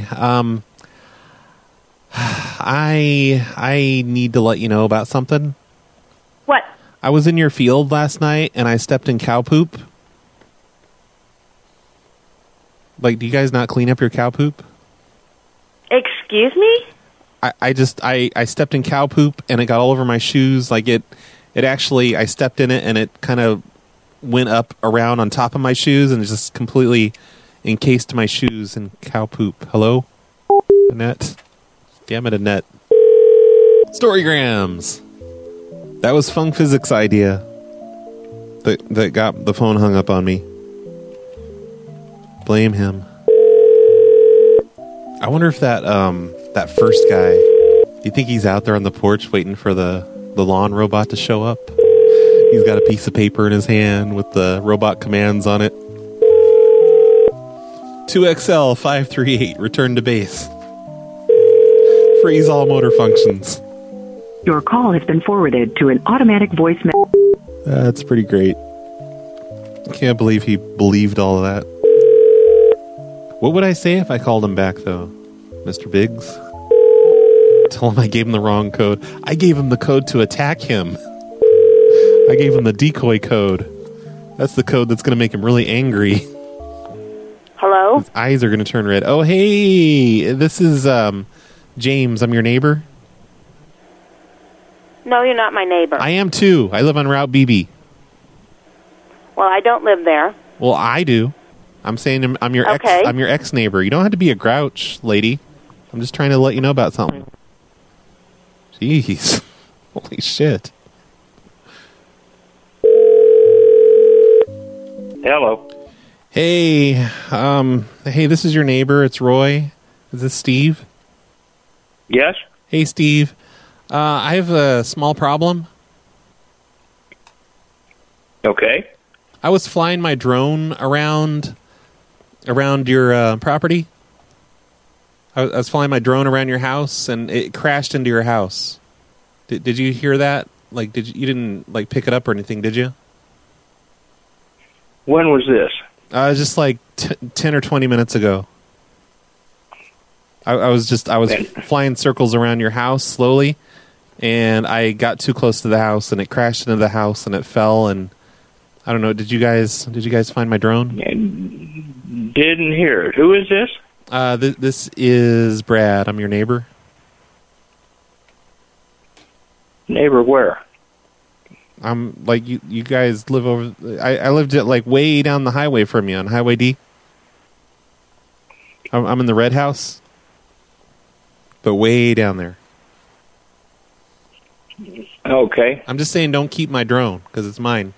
I need to let you know about something. What? I was in your field last night and I stepped in cow poop. Like, do you guys not clean up your cow poop? Excuse me? I stepped in cow poop and it got all over my shoes. Like, it actually, I stepped in it and it kind of went up around on top of my shoes and just completely encased my shoes in cow poop. Hello? Annette? Damn it, Annette. Storygrams. That was Funk Physics' idea. That got the phone hung up on me. Blame him. I wonder if that first guy, do you think he's out there on the porch waiting for the lawn robot to show up? He's got a piece of paper in his hand with the robot commands on it. 2XL538, return to base. Freeze all motor functions. Your call has been forwarded to an automatic voicemail. That's pretty great. Can't believe he believed all of that. What would I say if I called him back, though? Mr. Biggs? Tell him I gave him the wrong code. I gave him the code to attack him. I gave him the decoy code. That's the code that's going to make him really angry. Hello? His eyes are going to turn red. Oh, hey! This is, James. I'm your neighbor. No, you're not my neighbor. I am, too. I live on Route BB. Well, I don't live there. Well, I do. I'm saying I'm your Okay. I'm your ex-neighbor. You don't have to be a grouch, lady. I'm just trying to let you know about something. Jeez. Holy shit. Hello. Hey, this is your neighbor. It's Roy. Is this Steve? Yes? Hey, Steve. I have a small problem. Okay. I was flying my drone around your property. I was flying my drone around your house, and it crashed into your house. Did you hear that? Like, you didn't like pick it up or anything, did you? When was this? Just like 10 or 20 minutes ago. I was flying circles around your house slowly, and I got too close to the house, and it crashed into the house, and it fell, and I don't know. Did you guys find my drone? Didn't hear it. Who is this? This is Brad. I'm your neighbor. Neighbor where? I'm like you guys live over. I lived at like way down the highway from you on Highway D. I'm in the red house, but way down there. Okay. I'm just saying, don't keep my drone because it's mine.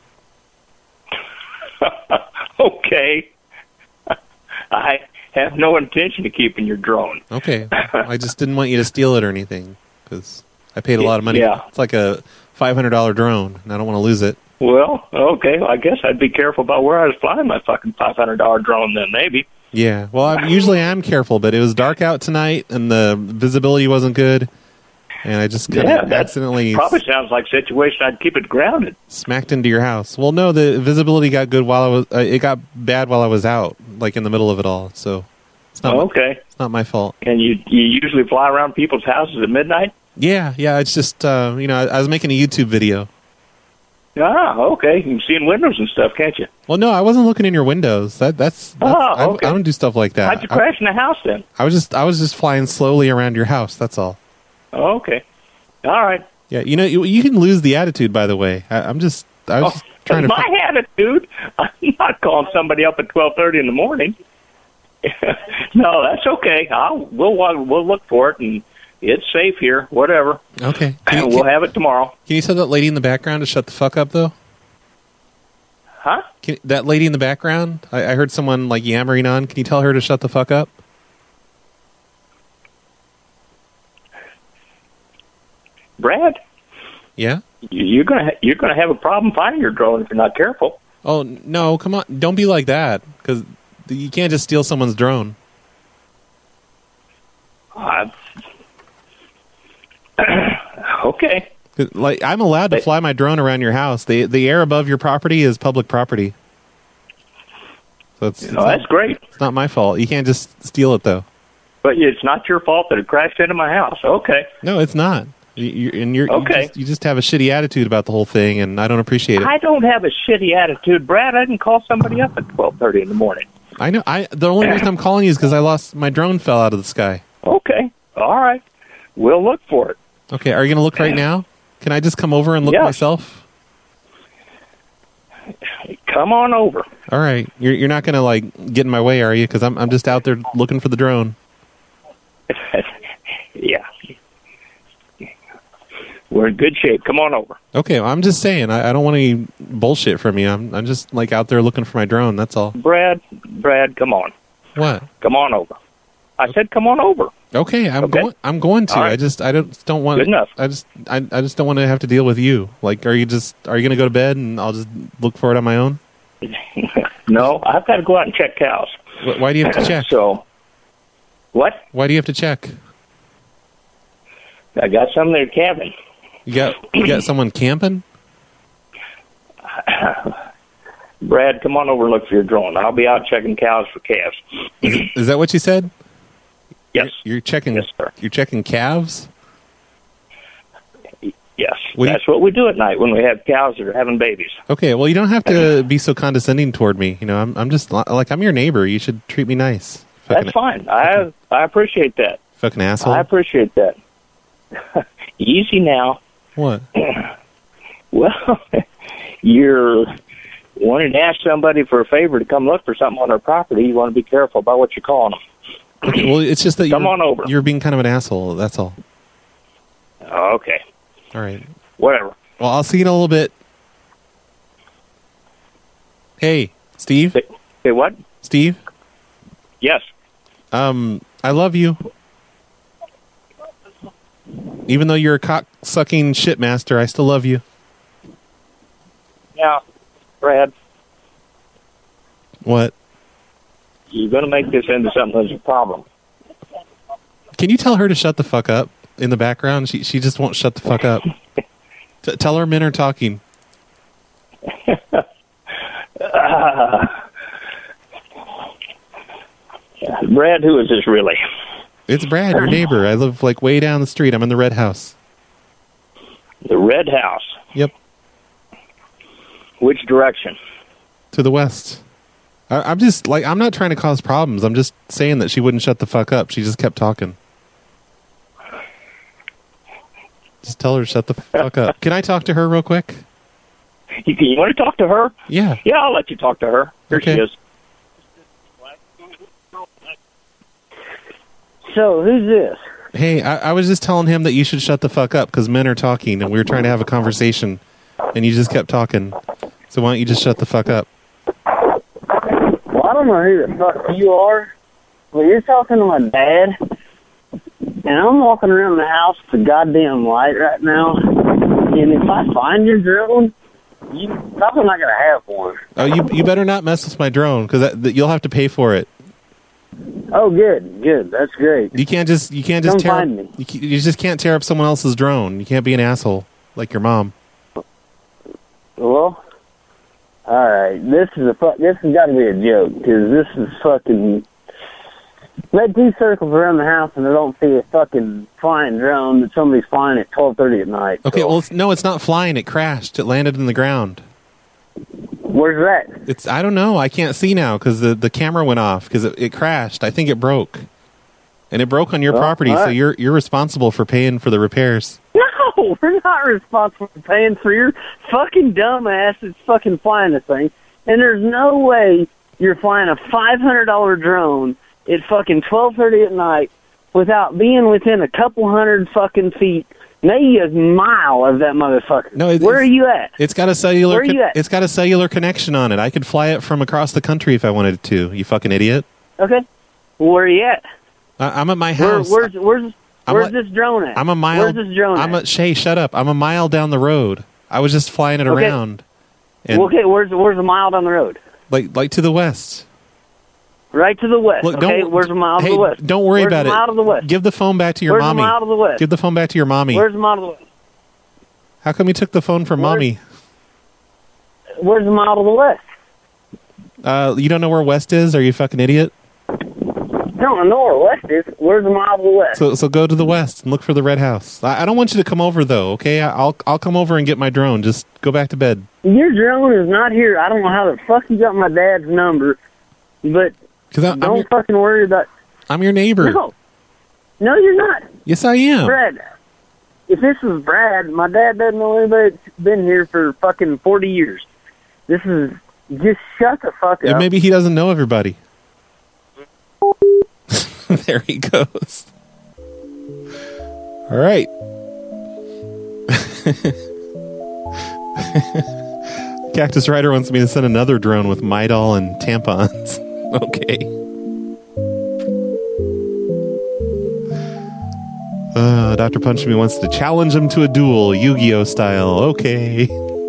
Okay. I have no intention of keeping your drone. Okay. I just didn't want you to steal it or anything because I paid a lot of money. Yeah. It's like a $500 drone, and I don't want to lose it. Well, okay. I guess I'd be careful about where I was flying my fucking $500 drone then, maybe. Yeah. Well, usually I'm careful, but it was dark out tonight, and the visibility wasn't good, and I just kind of accidentally probably sounds like a situation I'd keep it grounded. smacked into your house. Well, no, the visibility got good while I was. It got bad while I was out, like in the middle of it all. So it's not. Okay. It's not my fault. And you usually fly around people's houses at midnight? Yeah. It's just I was making a YouTube video. Ah, okay. You can see in windows and stuff, can't you? Well, no, I wasn't looking in your windows. That's okay. I don't do stuff like that. How'd you crash in the house then? I was just flying slowly around your house. That's all. Oh, okay. All right. Yeah, you can lose the attitude. By the way, I was just trying to. My attitude? I'm not calling somebody up at 12:30 in the morning. No, that's okay. We'll look for it, and it's safe here. Whatever. Okay. We'll have it tomorrow. Can you tell that lady in the background to shut the fuck up, though? Huh? That lady in the background? I heard someone like yammering on. Can you tell her to shut the fuck up? Brad? Yeah? You're gonna have a problem finding your drone if you're not careful. Oh, no, come on. Don't be like that, because you can't just steal someone's drone. Okay. Like, I'm allowed to fly my drone around your house. The air above your property is public property. So that's great. It's not my fault. You can't just steal it, though. But it's not your fault that it crashed into my house. Okay. No, it's not. Okay. You just have a shitty attitude about the whole thing, and I don't appreciate it. I don't have a shitty attitude, Brad. I didn't call somebody up at 12:30 in the morning. I know. The only reason I'm calling you is because my drone fell out of the sky. Okay. All right. We'll look for it. Okay. Are you going to look right now? Can I just come over and look myself? Come on over. All right. You're not going to like get in my way, are you? Because I'm just out there looking for the drone. Yeah. We're in good shape. Come on over. Okay, well, I'm just saying. I don't want any bullshit from you. I'm just like out there looking for my drone. That's all. Brad, come on. What? Come on over. I said, come on over. Okay, I'm going to. Right. I don't want. Good enough. I just don't want to have to deal with you. Like, are you going to go to bed and I'll just look for it on my own? No, I've got to go out and check cows. Why do you have to check? What? Why do you have to check? I got some in their cabin. You got someone camping? Brad, come on over and look for your drone. I'll be out checking cows for calves. Is that what you said? Yes. You're checking. Yes, sir. You're checking calves? Yes. That's what we do at night when we have cows that are having babies. Okay. Well, you don't have to be so condescending toward me. I'm just like I'm your neighbor. You should treat me nice. That's fine. I appreciate that. Fucking asshole. I appreciate that. Easy now. What? Well, you're wanting to ask somebody for a favor to come look for something on their property. You want to be careful about what you're calling them. Okay, well, it's just that come on over. You're being kind of an asshole. That's all. Okay. All right. Whatever. Well, I'll see you in a little bit. Hey, Steve. Hey, what? Steve. Yes. I love you. Even though you're a cock-sucking shitmaster, I still love you. Now, Brad. What? You're going to make this into something that's a problem. Can you tell her to shut the fuck up in the background? She just won't shut the fuck up. Tell her men are talking. Brad, who is this really? It's Brad, your neighbor. I live like way down the street. I'm in the red house. The red house? Yep. Which direction? To the west. I'm just like, I'm not trying to cause problems. I'm just saying that she wouldn't shut the fuck up. She just kept talking. Just tell her to shut the fuck up. Can I talk to her real quick? You want to talk to her? Yeah. Yeah, I'll let you talk to her. Here Okay. she is. So, who's this? Hey, I was just telling him that you should shut the fuck up because men are talking and we were trying to have a conversation and you just kept talking. So why don't you just shut the fuck up? Well, I don't know who the fuck you are, but you're talking to my dad, and I'm walking around the house with a goddamn light right now, and if I find your drone, you're probably not going to have one. Oh, you better not mess with my drone because you'll have to pay for it. Oh, good. That's great. You can't just Come tear find me. You just can't tear up someone else's drone. You can't be an asshole like your mom. Well, all right. This has got to be a joke because this is fucking. Made 2 circles around the house and I don't see a fucking flying drone that somebody's flying at 12:30 at night. Okay, so. well, no, it's not flying. It crashed. It landed in the ground. Where's that? I don't know. I can't see now because the camera went off because it crashed. I think it broke, and it broke on your property. So you're responsible for paying for the repairs. No, we're not responsible for paying for your fucking dumbass that's fucking flying this thing. And there's no way you're flying a $500 drone at fucking 12:30 at night without being within a couple hundred fucking feet, maybe a mile of that motherfucker. No, where are you at? It's got a cellular. Where are you at? It's got a cellular connection on it. I could fly it from across the country if I wanted to. You fucking idiot. Okay, where are you at? I'm at my house. Where's this drone at? I'm a mile. Where's this drone at? Shay, shut up. I'm a mile down the road. I was just flying it around. And Okay, where's a mile down the road? Like to the west. Right to the west. Look, okay, where's a mile to the west? Don't worry Where's about a it. mile to the west? Give the phone back to your Where's mommy. a mile to the west? Give the phone back to your mommy. Where's a mile to the west? How come you took the phone from mommy? Where's a mile to the west? You don't know where west is? Are you a fucking idiot? No, I know where west is. Where's a mile to the west? So go to the west and look for the red house. I don't want you to come over though. Okay, I'll come over and get my drone. Just go back to bed. Your drone is not here. I don't know how the fuck you got my dad's number, but don't fucking worry about. I'm your neighbor. No, you're not. Yes, I am. Brad. If this was Brad, my dad doesn't know anybody that's been here for fucking 40 years. This is just shut the fuck And up. maybe he doesn't know everybody. There he goes. All right. Cactus Rider wants me to send another drone with Midol and tampons. Okay. Dr. Punch Me wants to challenge him to a duel, Yu-Gi-Oh style. Okay.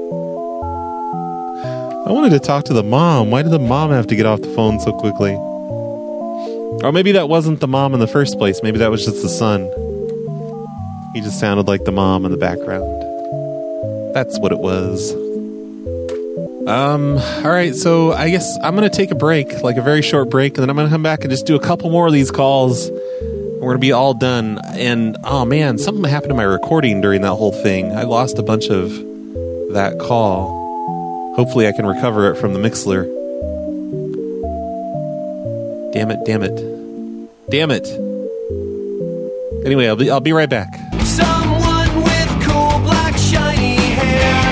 I wanted to talk to the mom. Why did the mom have to get off the phone so quickly? Or maybe that wasn't the mom in the first place. Maybe that was just the son. He just sounded like the mom in the background. That's what it was. Alright, so I guess I'm going to take a break, like a very short break, and then I'm going to come back and just do a couple more of these calls. We're going to be all done. And, oh man, something happened to my recording during that whole thing. I lost a bunch of that call. Hopefully I can recover it from the Mixler. Damn it. Anyway, I'll be right back. Someone with cool black shiny hair.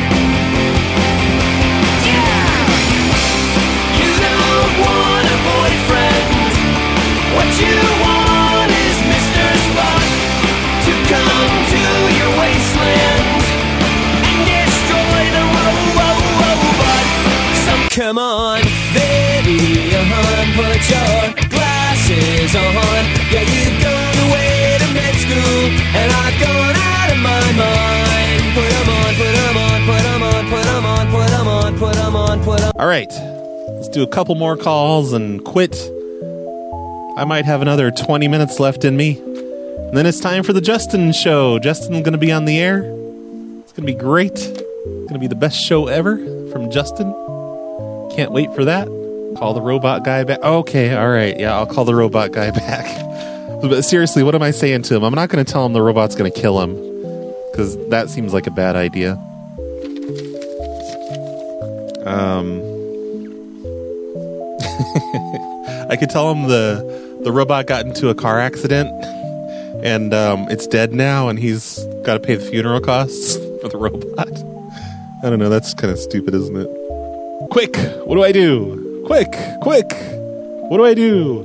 Yeah! You don't want a boyfriend. What you want is Mr. Spock to come to your wasteland and destroy the robot. Come on, baby, put your glasses on. Yeah, you've gone away to med school, and I've gone out of my mind. Put 'em on, put 'em on, put 'em on, put 'em on, put 'em on, put 'em on, put 'em on. All right, let's do a couple more calls and quit. I might have another 20 minutes left in me. And then it's time for the Justin Show. Justin's going to be on the air. It's going to be great. It's going to be the best show ever from Justin. Can't wait for that. Call the robot guy back. Okay, all right. Yeah, I'll call the robot guy back. But seriously, what am I saying to him? I'm not going to tell him the robot's going to kill him, because that seems like a bad idea. I could tell him the robot got into a car accident, and it's dead now, and he's got to pay the funeral costs for the robot. I don't know. That's kind of stupid, isn't it? Quick! What do I do? Quick! What do I do?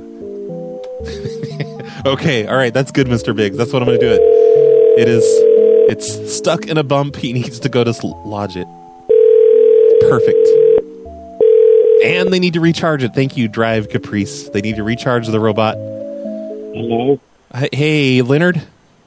Okay, all right. That's good, Mr. Biggs. That's what I'm going to do it. It's stuck in a bump. He needs to go dislodge it. Perfect. And they need to recharge it. Thank you, Drive Caprice. They need to recharge the robot. Hello? Hey, Leonard?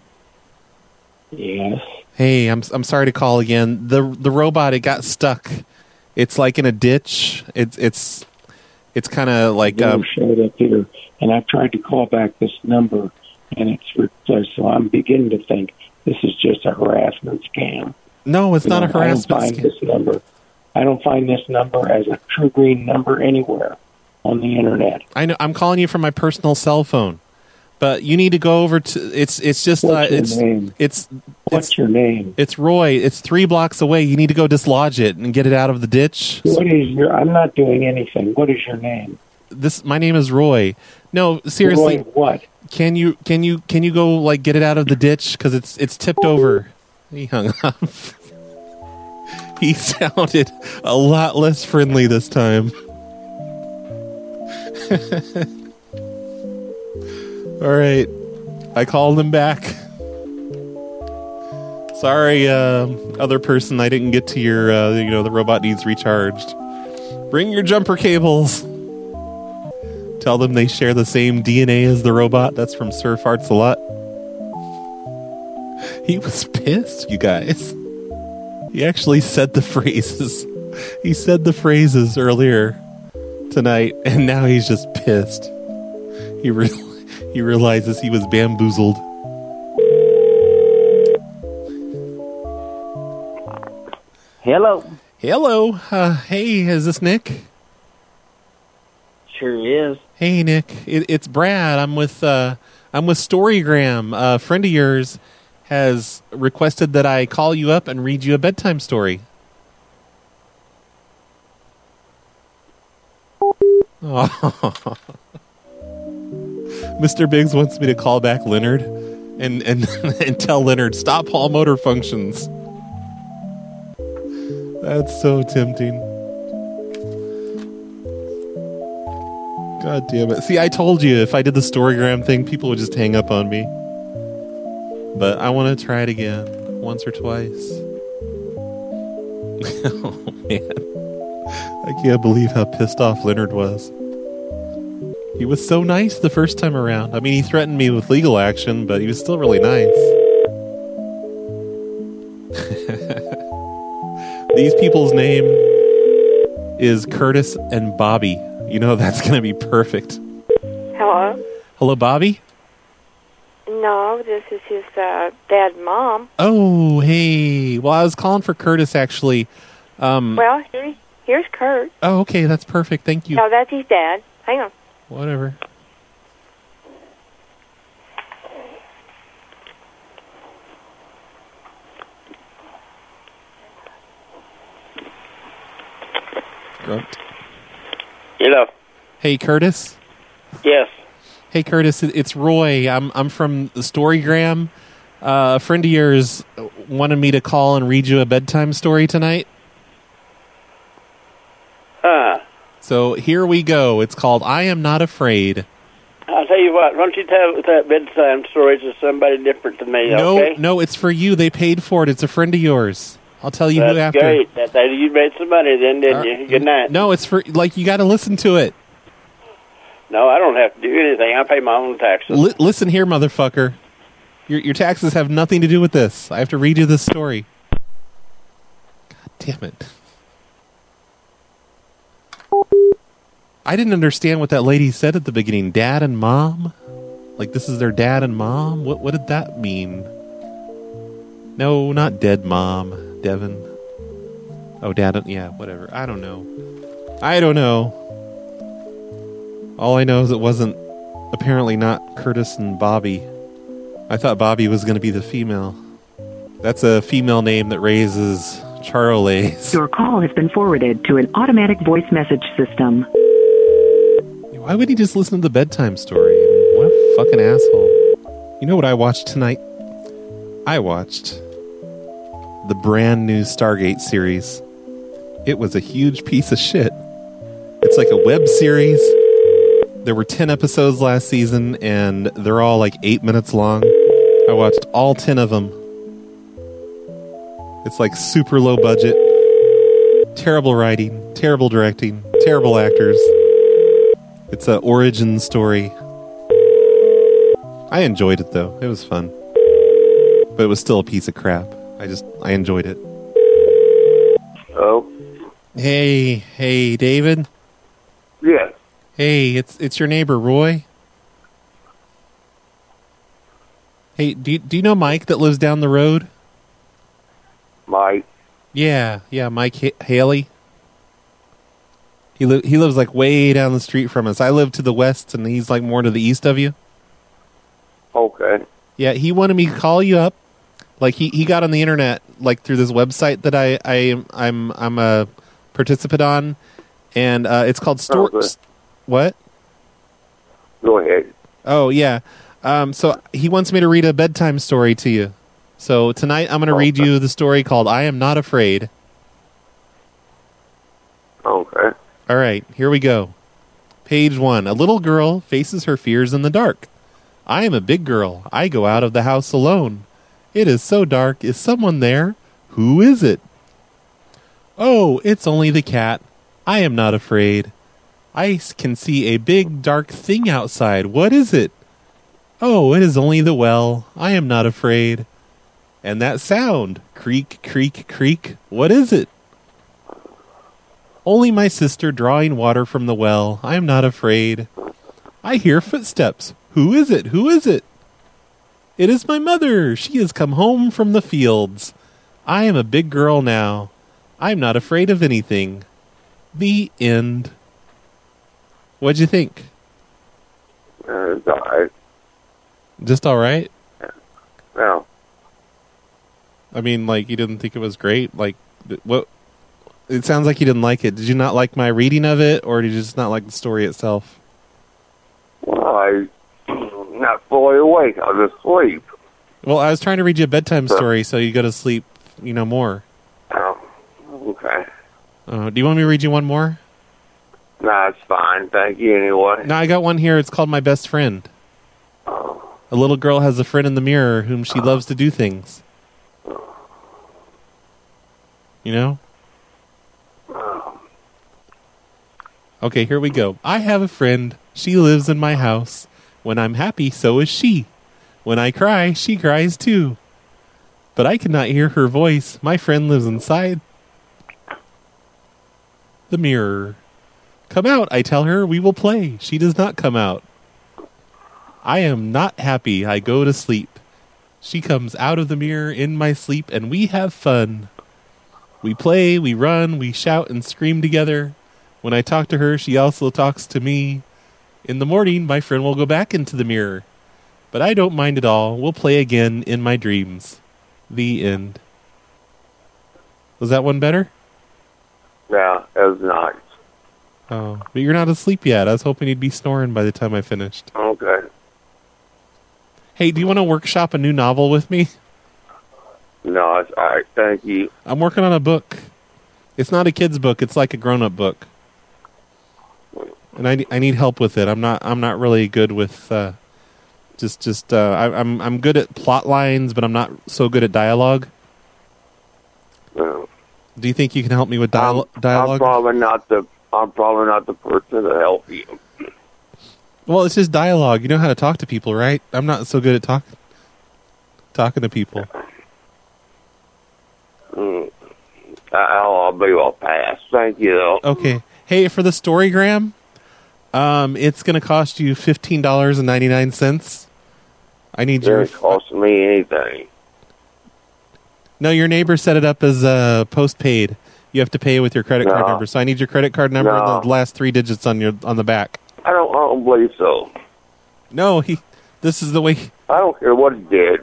Yes. Hey, I'm sorry to call again. The robot, it got stuck. It's like in a ditch. It's kind of like showed up here, and I've tried to call back this number, and it's replaced. So I'm beginning to think this is just a harassment scam. No, it's not a harassment scam. I don't find this number as a True Green number anywhere on the internet. I know. I'm calling you from my personal cell phone, but you need to go over to. It's just. What's your name? What's your name? It's Roy. It's 3 blocks away. You need to go dislodge it and get it out of the ditch. What is your? I'm not doing anything. What is your name? My name is Roy. No, seriously. Roy, what? Can you go like get it out of the ditch because it's tipped over? He hung up. He sounded a lot less friendly this time. All right, I called him back. Sorry, other person, I didn't get to your, the robot needs recharged. Bring your jumper cables. Tell them they share the same DNA as the robot. That's from Sir Farts a Lot. He was pissed, you guys. He actually said the phrases. He said the phrases earlier tonight, and now he's just pissed. He realizes he was bamboozled. Hello. Hey, is this Nick? Sure is. Hey, Nick. It's Brad. I'm with Storygram. A friend of yours has requested that I call you up and read you a bedtime story. Oh. Mr. Biggs wants me to call back Leonard and tell Leonard, stop all motor functions. That's so tempting. God damn it. See, I told you if I did the Storygram thing, people would just hang up on me. But I want to try it again. Once or twice. Oh, man. I can't believe how pissed off Leonard was. He was so nice the first time around. I mean, he threatened me with legal action, but he was still really nice. These people's name is Curtis and Bobby. You know that's going to be perfect. Hello? Hello, Bobby? No, this is his dad and mom. Oh, hey. Well, I was calling for Curtis, actually. Well, here's Kurt. Oh, okay. That's perfect. Thank you. No, that's his dad. Hang on. Whatever. Grunt. Hello. Hey, Curtis. Yes. Hey, Curtis. It's Roy. I'm from the Storygram. A friend of yours wanted me to call and read you a bedtime story tonight. Huh. So here we go. It's called I Am Not Afraid. I'll tell you what. Why don't you tell that bedtime story to somebody different than me, okay? No, it's for you. They paid for it. It's a friend of yours. I'll tell you who after. Great. You made some money then, didn't you? Good night. No, it's for, you got to listen to it. No, I don't have to do anything. I pay my own taxes. Listen here, motherfucker. Your taxes have nothing to do with this. I have to read you this story. God damn it. I didn't understand what that lady said at the beginning. Dad and mom? Like this is their dad and mom? What did that mean? No, not dead mom. Devin. Oh, dad. Yeah, whatever. I don't know. All I know is it wasn't apparently not Curtis and Bobby. I thought Bobby was going to be the female. That's a female name that raises Charolais. Your call has been forwarded to an automatic voice message system. Why would he just listen to the bedtime story? What a fucking asshole. You know what I watched tonight? I watched the brand new Stargate series. It was a huge piece of shit. It's like a web series. There were 10 episodes last season, and they're all like 8 minutes long. I watched all 10 of them. It's like super low budget. Terrible writing, terrible directing, terrible actors. It's an origin story. I enjoyed it, though. It was fun. But it was still a piece of crap. I enjoyed it. Oh. Hey, David? Yes. Hey, it's your neighbor, Roy. Hey, do you know Mike that lives down the road? Mike? Yeah, Mike Haley. He lives like way down the street from us. I live to the west, and he's like more to the east of you. Okay. Yeah, he wanted me to call you up. Like he got on the internet like through this website that I'm a participant on, and it's called What? Go ahead. Oh yeah. So he wants me to read a bedtime story to you. So tonight I'm going to read you the story called I Am Not Afraid. Okay. All right, here we go. Page 1. A little girl faces her fears in the dark. I am a big girl. I go out of the house alone. It is so dark. Is someone there? Who is it? Oh, it's only the cat. I am not afraid. I can see a big dark thing outside. What is it? Oh, it is only the well. I am not afraid. And that sound, creak, creak, creak, what is it? Only my sister drawing water from the well. I am not afraid. I hear footsteps. Who is it? Who is it? It is my mother. She has come home from the fields. I am a big girl now. I am not afraid of anything. The end. What'd you think? It's all right. Just all right? No. I mean, like, you didn't think it was great? Like, what? It sounds like you didn't like it. Did you not like my reading of it, or did you just not like the story itself? Well, I'm not fully awake. I was asleep. Well, I was trying to read you a bedtime story so you go to sleep, more. Oh, okay. Do you want me to read you one more? No, it's fine. Thank you anyway. No, I got one here. It's called My Best Friend. Oh. A little girl has a friend in the mirror whom she loves to do things. You know? Okay, here we go. I have a friend. She lives in my house. When I'm happy, so is she. When I cry, she cries too. But I cannot hear her voice. My friend lives inside the mirror. Come out, I tell her. We will play. She does not come out. I am not happy. I go to sleep. She comes out of the mirror in my sleep, and we have fun. We play, we run, we shout and scream together. When I talk to her, she also talks to me. In the morning, my friend will go back into the mirror. But I don't mind at all. We'll play again in my dreams. The end. Was that one better? Yeah, it was nice. Oh, but you're not asleep yet. I was hoping you'd be snoring by the time I finished. Okay. Hey, do you want to workshop a new novel with me? No, it's all right. Thank you. I'm working on a book. It's not a kid's book. It's like a grown-up book. And I need help with it. I'm not really good with I'm good at plot lines, but I'm not so good at dialogue. No. Do you think you can help me with dialogue? I'm probably not the person to help you. Well, it's just dialogue. You know how to talk to people, right? I'm not so good at talking to people. I'll pass. Thank you, though. Okay. Hey, for the Storygram, it's going to cost you $15.99. I need your... It doesn't cost me anything. No, your neighbor set it up as postpaid. You have to pay with your credit card number. So I need your credit card number and the last 3 digits on the back. I don't believe so. No, this is the way... I don't care what he did.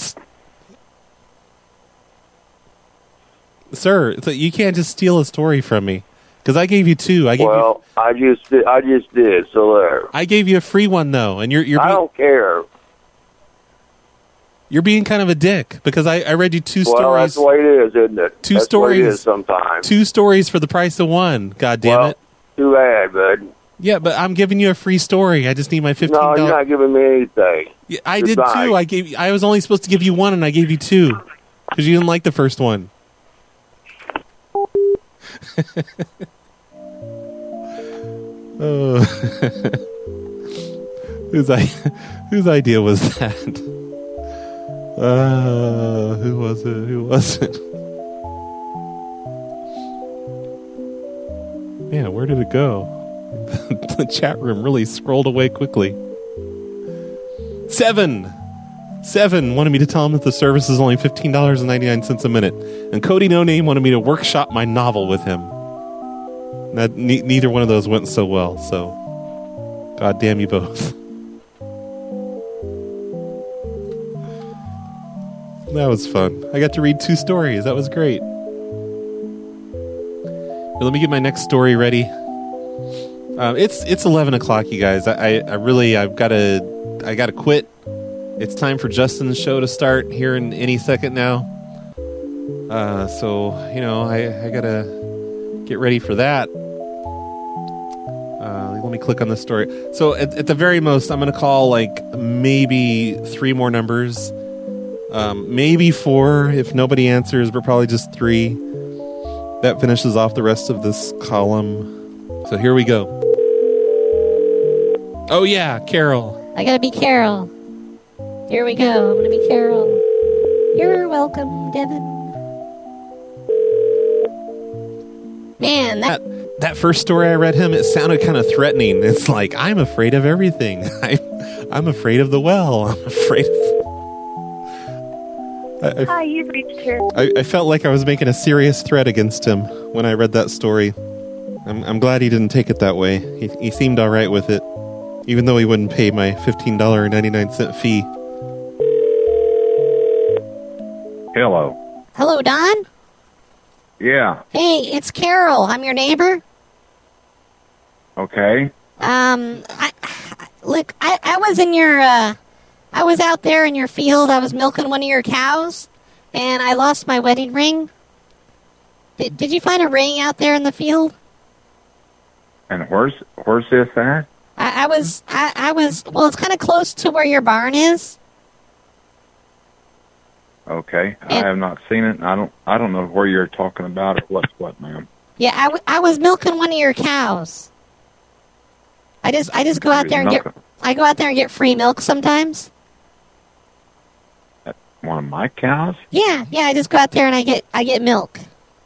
Sir, you can't just steal a story from me. Because I gave you 2. I just did, so there. I gave you a free one, though, and you're I don't care. You're being kind of a dick because I read you two Well, stories. that's the way it is, isn't it? Two that's stories. The way it is sometimes. 2 stories for the price of one. God damn it. Too bad, bud. Yeah, but I'm giving you a free story. I just need my $15. No, you're not giving me anything. Yeah, I did too. I was only supposed to give you one, and I gave you 2 because you didn't like the first one. Oh. Whose idea was that? Who was it? Who was it? Man, where did it go? The chat room really scrolled away quickly. 7 wanted me to tell him that the service is only $15.99 a minute. And Cody No Name wanted me to workshop my novel with him. Neither one of those went so well, so God damn you both. That was fun. I got to read 2 stories. That was great. Let me get my next story ready. It's 11 o'clock, you guys. I've got to quit. It's time for Justin's show to start here in any second now. So I gotta get ready for that. Let me click on this story. So at the very most, I'm gonna call like maybe 3 more numbers, maybe 4 if nobody answers, but probably just 3. That finishes off the rest of this column. So here we go. Oh yeah, Carol. I gotta be Carol. Here we go. I'm gonna be Carol. You're welcome, Devin. Man, that first story I read him, it sounded kind of threatening. It's like, I'm afraid of everything. I'm afraid of the well. I'm afraid of... Hi, you've reached her. I felt like I was making a serious threat against him when I read that story. I'm glad he didn't take it that way. He seemed all right with it, even though he wouldn't pay my $15.99 fee. Hello. Hello, Don? Yeah. Hey, it's Carol. I'm your neighbor. Okay. Look, I was in your, I was out there in your field. I was milking one of your cows, and I lost my wedding ring. Did you find a ring out there in the field? And where's this at? I was, well, it's kind of close to where your barn is. Okay. I have not seen it. I don't know where you're talking about or what's what, ma'am. Yeah, I was milking one of your cows. I just go out there and get free milk sometimes. One of my cows? Yeah, I just go out there and I get milk.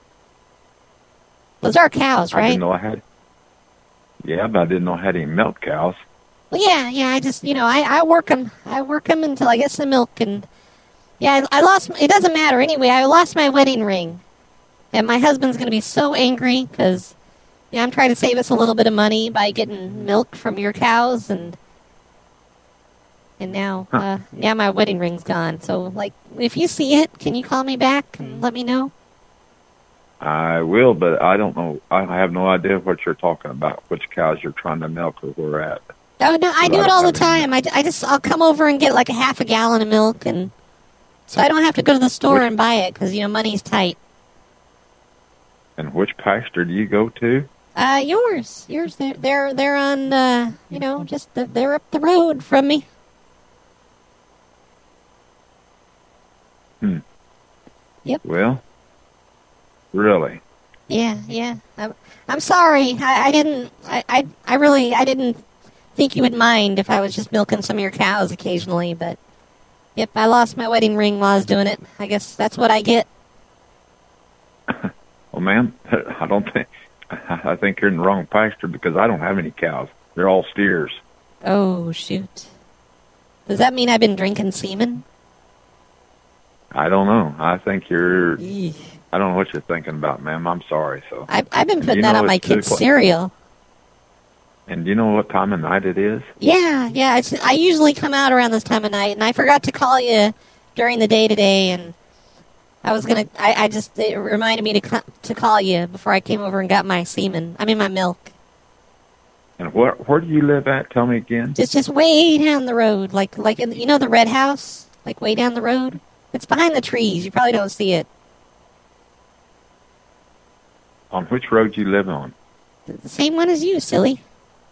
Those are cows, right? I didn't know I had. Yeah, but I didn't know I had any milk cows. Well, yeah, I just, I work them. I work them until I get some milk, and yeah, I lost, it doesn't matter anyway, I lost my wedding ring. And my husband's going to be so angry, because, I'm trying to save us a little bit of money by getting milk from your cows, and now, now my wedding ring's gone. So, like, if you see it, can you call me back and let me know? I will, but I don't know. I have no idea what you're talking about, which cows you're trying to milk or where at. Oh, no, I do it all the time. I'll come over and get like a half a gallon of milk, and so I don't have to go to the store and buy it, because, money's tight. And which pasture do you go to? Yours. They're on, they're up the road from me. Yep. Well, really? Yeah. I'm sorry. I didn't think you would mind if I was just milking some of your cows occasionally, but yep, I lost my wedding ring while I was doing it. I guess that's what I get. Well, ma'am, I think you're in the wrong pasture, because I don't have any cows. They're all steers. Oh, shoot. Does that mean I've been drinking semen? I don't know. I think you're... I don't know what you're thinking about, ma'am. I'm sorry. So I've been putting that on my kids' cereal. And do you know what time of night it is? Yeah. I usually come out around this time of night, and I forgot to call you during the day today, and I was gonna. It reminded me to call you before I came over and got my semen. I mean my milk. And where do you live at? Tell me again. Just way down the road, like in, the red house. Like way down the road. It's behind the trees. You probably don't see it. On which road you live on? The same one as you, silly.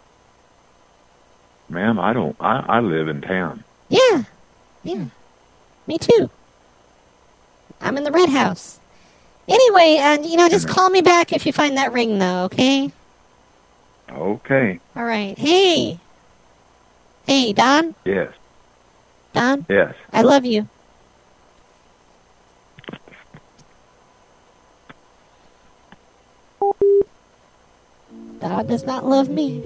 Ma'am, I don't. I live in town. Yeah. Me too. I'm in the red house. Anyway, just call me back if you find that ring, though, okay? Okay. All right. Hey, Don? Yes. Don? Yes. I love you. Don does not love me.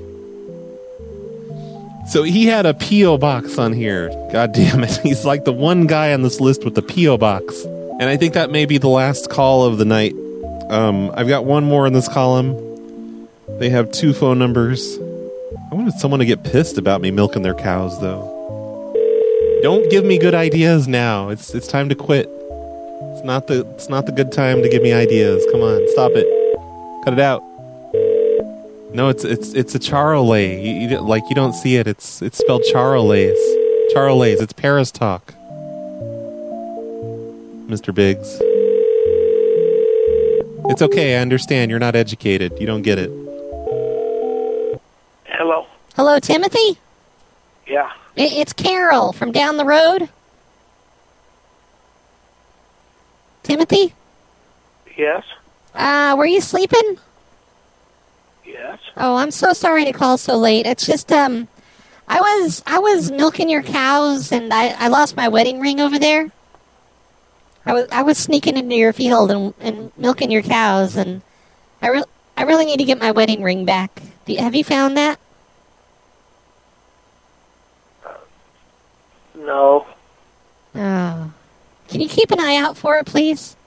So he had a P.O. box on here. God damn it. He's like the one guy on this list with the P.O. box. And I think that may be the last call of the night. I've got one more in this column. They have 2 phone numbers. I wanted someone to get pissed about me milking their cows, though. Don't give me good ideas now. It's time to quit. It's not the good time to give me ideas. Come on, stop it. Cut it out. No, it's a Charolais. You don't see it. It's spelled Charolais. Charolais. It's Paris talk. Mr. Biggs. It's okay. I understand. You're not educated. You don't get it. Hello. Hello, Timothy? Yeah. It's Carol from down the road. Timothy? Yes. Were you sleeping? Yes. Oh, I'm so sorry to call so late. It's just, I was milking your cows, and I lost my wedding ring over there. I was sneaking into your field and milking your cows, and I really need to get my wedding ring back. Have you found that? No. Oh. Can you keep an eye out for it, please?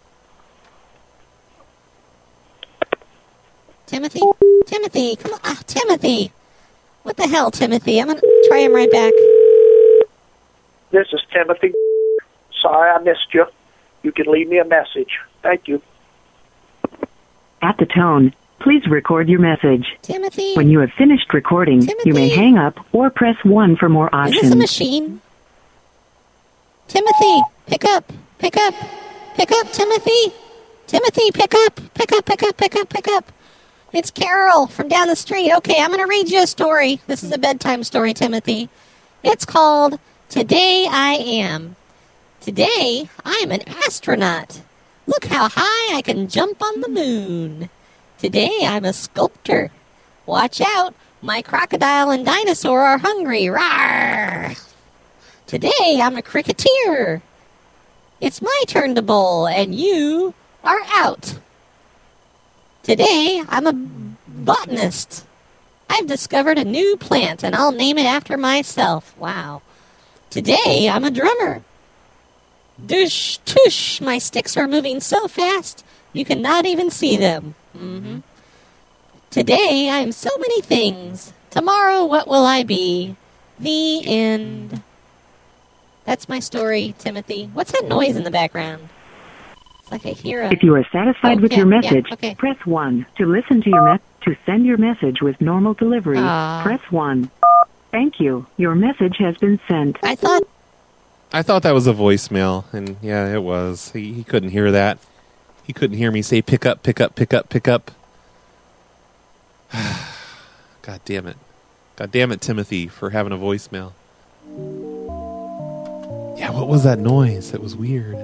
Timothy? Timothy, come on. Timothy. What the hell, Timothy? I'm going to try him right back. This is Timothy. Sorry I missed you. You can leave me a message. Thank you. At the tone, please record your message. Timothy? When you have finished recording, you may hang up or press 1 for more options. Is this a machine? Timothy, pick up. Pick up. Pick up, Timothy. Timothy, pick up. Pick up, pick up, pick up, pick up. It's Carol from down the street. Okay, I'm going to read you a story. This is a bedtime story, Timothy. It's called Today I Am. Today, I'm an astronaut. Look how high I can jump on the moon. Today, I'm a sculptor. Watch out, my crocodile and dinosaur are hungry. Rawr! Today, I'm a cricketer. It's my turn to bowl, and you are out. Today, I'm a botanist. I've discovered a new plant, and I'll name it after myself. Wow. Today, I'm a drummer. Doosh, toosh, my sticks are moving so fast, you cannot even see them. Mm-hmm. Today, I'm so many things. Tomorrow, what will I be? The end. That's my story, Timothy. What's that noise in the background? It's like I hear a... If you are satisfied with your message, okay. Press 1. To listen to your to send your message with normal delivery, press 1. Thank you. Your message has been sent. I thought that was a voicemail, and yeah, it was. He couldn't hear that. He couldn't hear me say pick up, pick up, pick up, pick up. God damn it. God damn it, Timothy, for having a voicemail. Yeah, what was that noise? It was weird.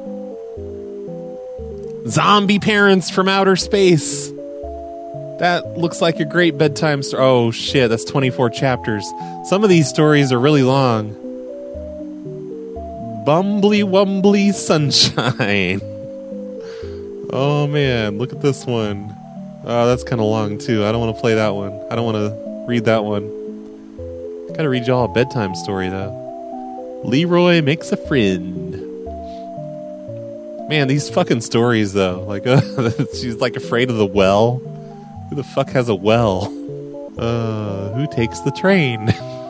Zombie parents from outer space. That looks like a great bedtime story. Oh, shit, that's 24 chapters. Some of these stories are really long. Bumbly Wumbly Sunshine. Oh, man, look at this one. Oh, that's kind of long, too. I don't want to play that one. I don't want to read that one. Gotta read y'all a bedtime story, though. Leroy makes a friend. Man, these fucking stories, though. Like, she's like afraid of the well. Who the fuck has a well? Who takes the train?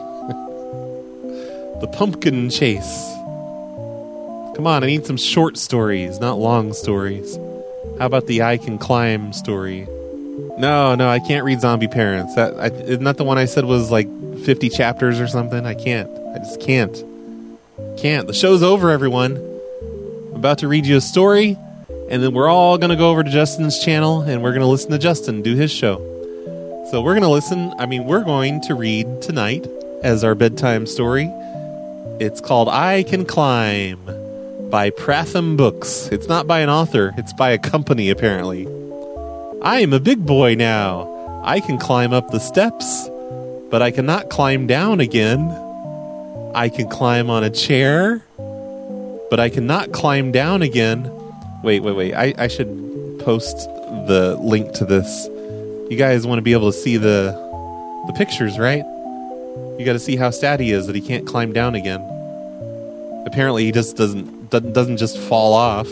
The pumpkin chase. Come on, I need some short stories, not long stories. How about the I Can Climb story? No, I can't read Zombie Parents. Isn't that the one I said was like 50 chapters or something? I can't. I just can't. Can't. The show's over, everyone. I'm about to read you a story, and then we're all going to go over to Justin's channel, and we're going to listen to Justin do his show. So we're going to read tonight as our bedtime story. It's called I Can Climb by Pratham Books. It's not by an author. It's by a company, apparently. I am a big boy now. I can climb up the steps, but I cannot climb down again. I can climb on a chair, but I cannot climb down again. Wait. I should post the link to this. You guys want to be able to see the pictures, right? You got to see how sad he is that he can't climb down again. Apparently, he just doesn't just fall off.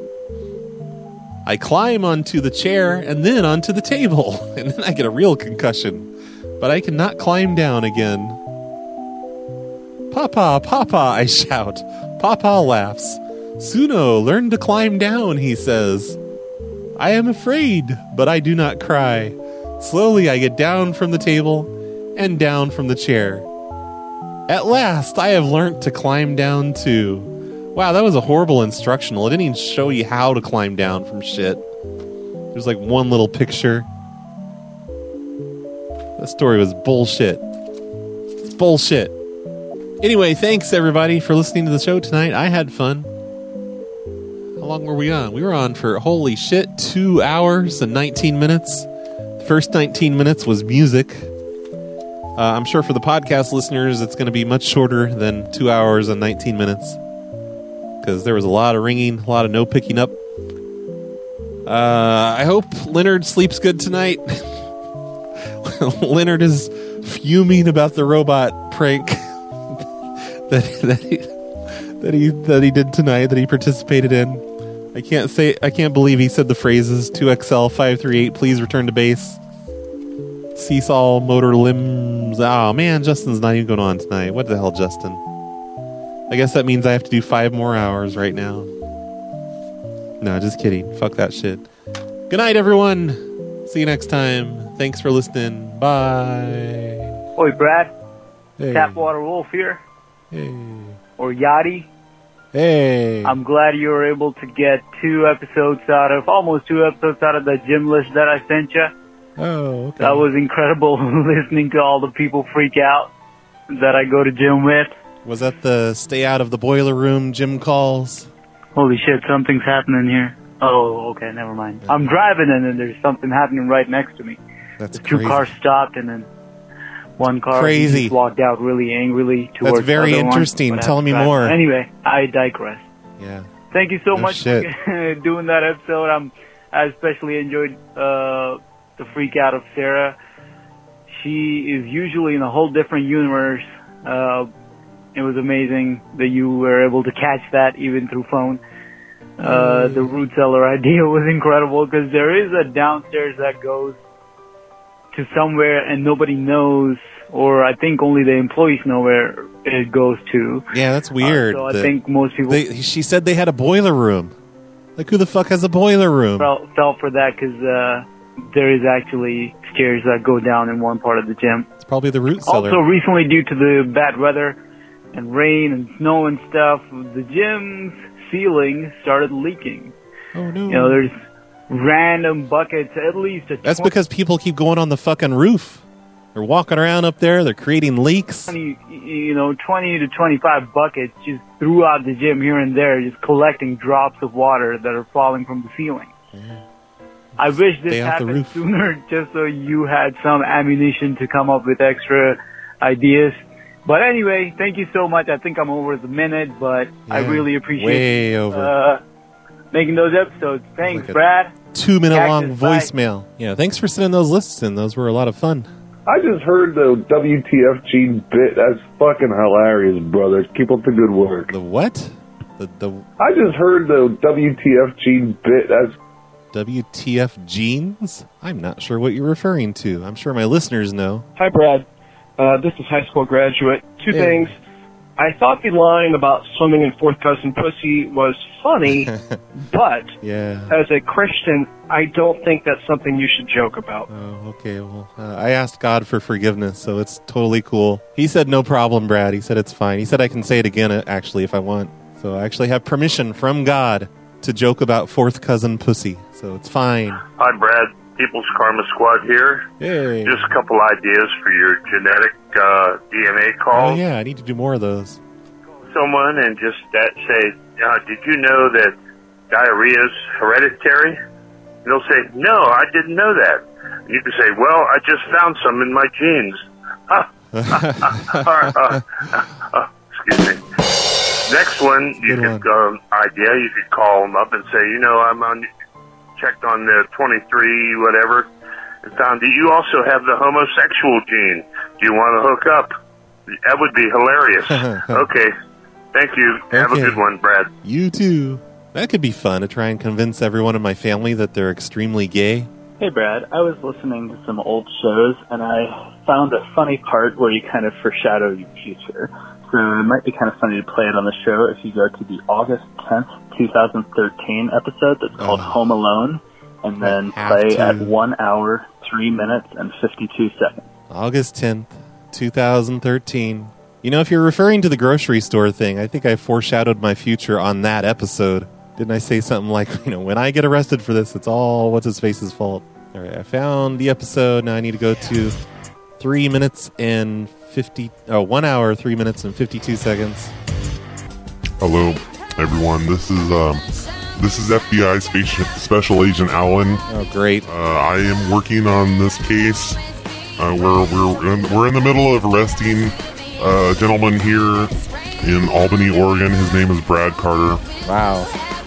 I climb onto the chair and then onto the table, and then I get a real concussion. But I cannot climb down again. Papa, Papa, I shout. Papa laughs. Suno, learn to climb down, he says. I am afraid, but I do not cry. Slowly I get down from the table and down from the chair. At last, I have learnt to climb down too. Wow, that was a horrible instructional. It didn't even show you how to climb down from shit. There's like one little picture. That story was bullshit. It's bullshit. Anyway, thanks everybody for listening to the show tonight. I had fun. How long were we on? We were on for, holy shit, 2 hours and 19 minutes. The first 19 minutes was music. I'm sure for the podcast listeners, it's going to be much shorter than 2 hours and 19 minutes. Because there was a lot of ringing, a lot of no picking up. I hope Leonard sleeps good tonight. Leonard is fuming about the robot prank that he did tonight, that he participated in. I can't believe he said the phrases 2XL 538, please return to base. Seesaw motor limbs. Oh man, Justin's not even going on tonight. What the hell, Justin? I guess that means I have to do 5 more hours right now. No, just kidding. Fuck that shit. Good night, everyone. See you next time. Thanks for listening. Bye. Oi, Brad. Hey. Tapwater Wolf here. Hey. Or Yachty. Hey. I'm glad you were able to get almost two episodes out of the gym list that I sent you. Oh, okay. That was incredible listening to all the people freak out that I go to gym with. Was that the stay out of the boiler room gym calls? Holy shit, something's happening here. Oh, okay, never mind. I'm driving and then there's something happening right next to me. That's the two crazy. cars stopped and then one car Crazy. walked out really angrily towards That's very the other interesting. one, Tell me driving. more. Anyway, I digress. Yeah. Thank you so Oh, much shit. for doing that episode. I especially enjoyed the freak out of Sarah. She is usually in a whole different universe. It was amazing that you were able to catch that even through phone. The root cellar idea was incredible because there is a downstairs that goes to somewhere and nobody knows, or I think only the employees know where it goes to. Yeah, that's weird. So I think most people she said they had a boiler room. Like, who the fuck has a boiler room? fell for that because there is actually stairs that go down in one part of the gym. It's probably the root cellar. Also, recently, due to the bad weather and rain and snow and stuff, the gym's ceiling started leaking. Oh, no. You know, there's random buckets, at least That's because people keep going on the fucking roof. They're walking around up there. They're creating leaks. 20 to 25 buckets just throughout the gym here and there, just collecting drops of water that are falling from the ceiling. I wish this Stay off the happened roof. sooner, just so you had some ammunition to come up with extra ideas. But anyway, thank you so much. I think I'm over the minute, but I Yeah, really appreciate way over. making those episodes. Thanks, Like a Brad. 2-minute long Cactus, bye. voicemail. Yeah, thanks for sending those lists in. Those were a lot of fun. I just heard the WTF Gene bit. That's fucking hilarious, brother. Keep up the good work. The what? The I just heard the WTF Gene bit. That's WTF jeans? I'm not sure what you're referring to. I'm sure my listeners know. Hi, Brad. This is high school graduate. Two Hey. things. I thought the line about swimming in fourth cousin pussy was funny, but Yeah. as a Christian, I don't think that's something you should joke about. Oh, okay. Well, I asked God for forgiveness, so it's totally cool. He said no problem, Brad. He said it's fine. He said I can say it again, actually, if I want. So I actually have permission from God to joke about fourth cousin pussy. So it's fine. Hi, Brad. People's Karma Squad here. Hey. Just a couple ideas for your genetic DNA call. Oh, yeah. I need to do more of those. Someone and just say, did you know that diarrhea is hereditary? And they'll say, no, I didn't know that. And you can say, well, I just found some in my genes. Excuse me. Next one, idea, you could call them up and say, checked on the 23, whatever, and found that you also have the homosexual gene. Do you want to hook up? That would be hilarious. Okay. Thank you. Have a Okay. good one, Brad. You too. That could be fun to try and convince everyone in my family that they're extremely gay. Hey, Brad. I was listening to some old shows, and I found a funny part where you kind of foreshadow your future. So it might be kind of funny to play it on the show if you go to the August 10th, 2013 episode that's called Home Alone, and then play at 1 hour, 3 minutes, and 52 seconds. August 10th, 2013. If you're referring to the grocery store thing, I think I foreshadowed my future on that episode. Didn't I say something like, when I get arrested for this, it's all what's-his-face's fault? All right, I found the episode. Now I need to go to 1 hour, 3 minutes, and 52 seconds. Hello, everyone. This is FBI Special Agent Allen. Oh, great! I am working on this case. We're in the middle of arresting a gentleman here in Albany, Oregon. His name is Brad Carter. Wow.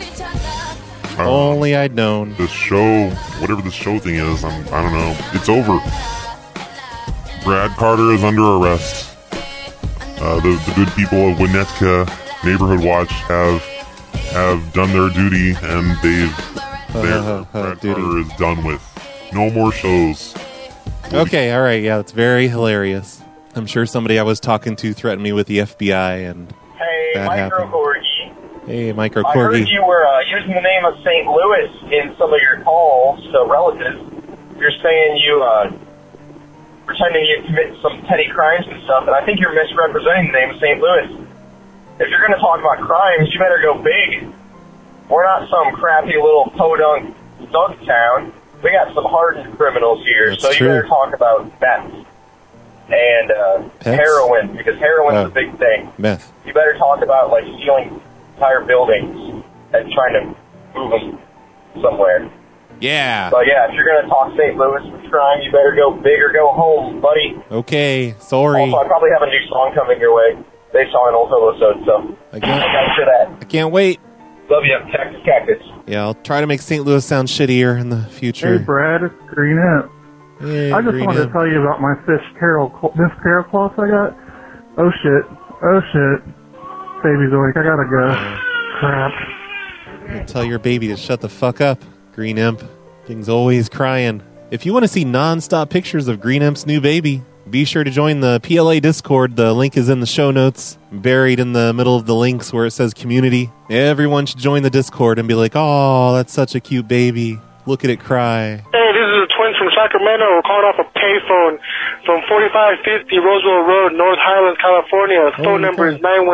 Only I'd known. This show, whatever this show thing is, I don't know. It's over. Brad Carter is under arrest. The good people of Winnetka Neighborhood Watch have done their duty, and Brad Carter is done with. No more shows. Okay, all right, yeah, that's very hilarious. I'm sure somebody I was talking to threatened me with the FBI, and Hey, that Micro happened. Corgi. Hey, Micro I heard Corgi. you were using the name of St. Louis in some of your calls to relatives. You're saying you pretending you commit some petty crimes and stuff, and I think you're misrepresenting the name of St. Louis. If you're going to talk about crimes, you better go big. We're not some crappy little podunk thug town. We got some hardened criminals here, That's so you true. better talk about meth and heroin, because heroin's a big thing. Meth. You better talk about, stealing entire buildings and trying to move them somewhere. Yeah. But yeah, if you're going to talk St. Louis with crime, you better go big or go home, buddy. Okay, sorry. Also, I probably have a new song coming your way based on an old episode, so look out for that. I can't wait. Love you, Cactus. Yeah, I'll try to make St. Louis sound shittier in the future. Hey, Brad, it's Green Imp. Hey, I just Green wanted Imp. to tell you about my Miss Carol cloth I got. Oh, shit. Baby's awake. I gotta go. Crap. Tell your baby to shut the fuck up, Green Imp. Thing's always crying. If you want to see non-stop pictures of Green Imp's new baby, be sure to join the PLA Discord. The link is in the show notes, buried in the middle of the links where it says community. Everyone should join the Discord and be like, oh, that's such a cute baby. Look at it cry. Hey, this is the twins from Sacramento calling off a payphone from 4550 Roswell Road, North Highlands, California. The phone number is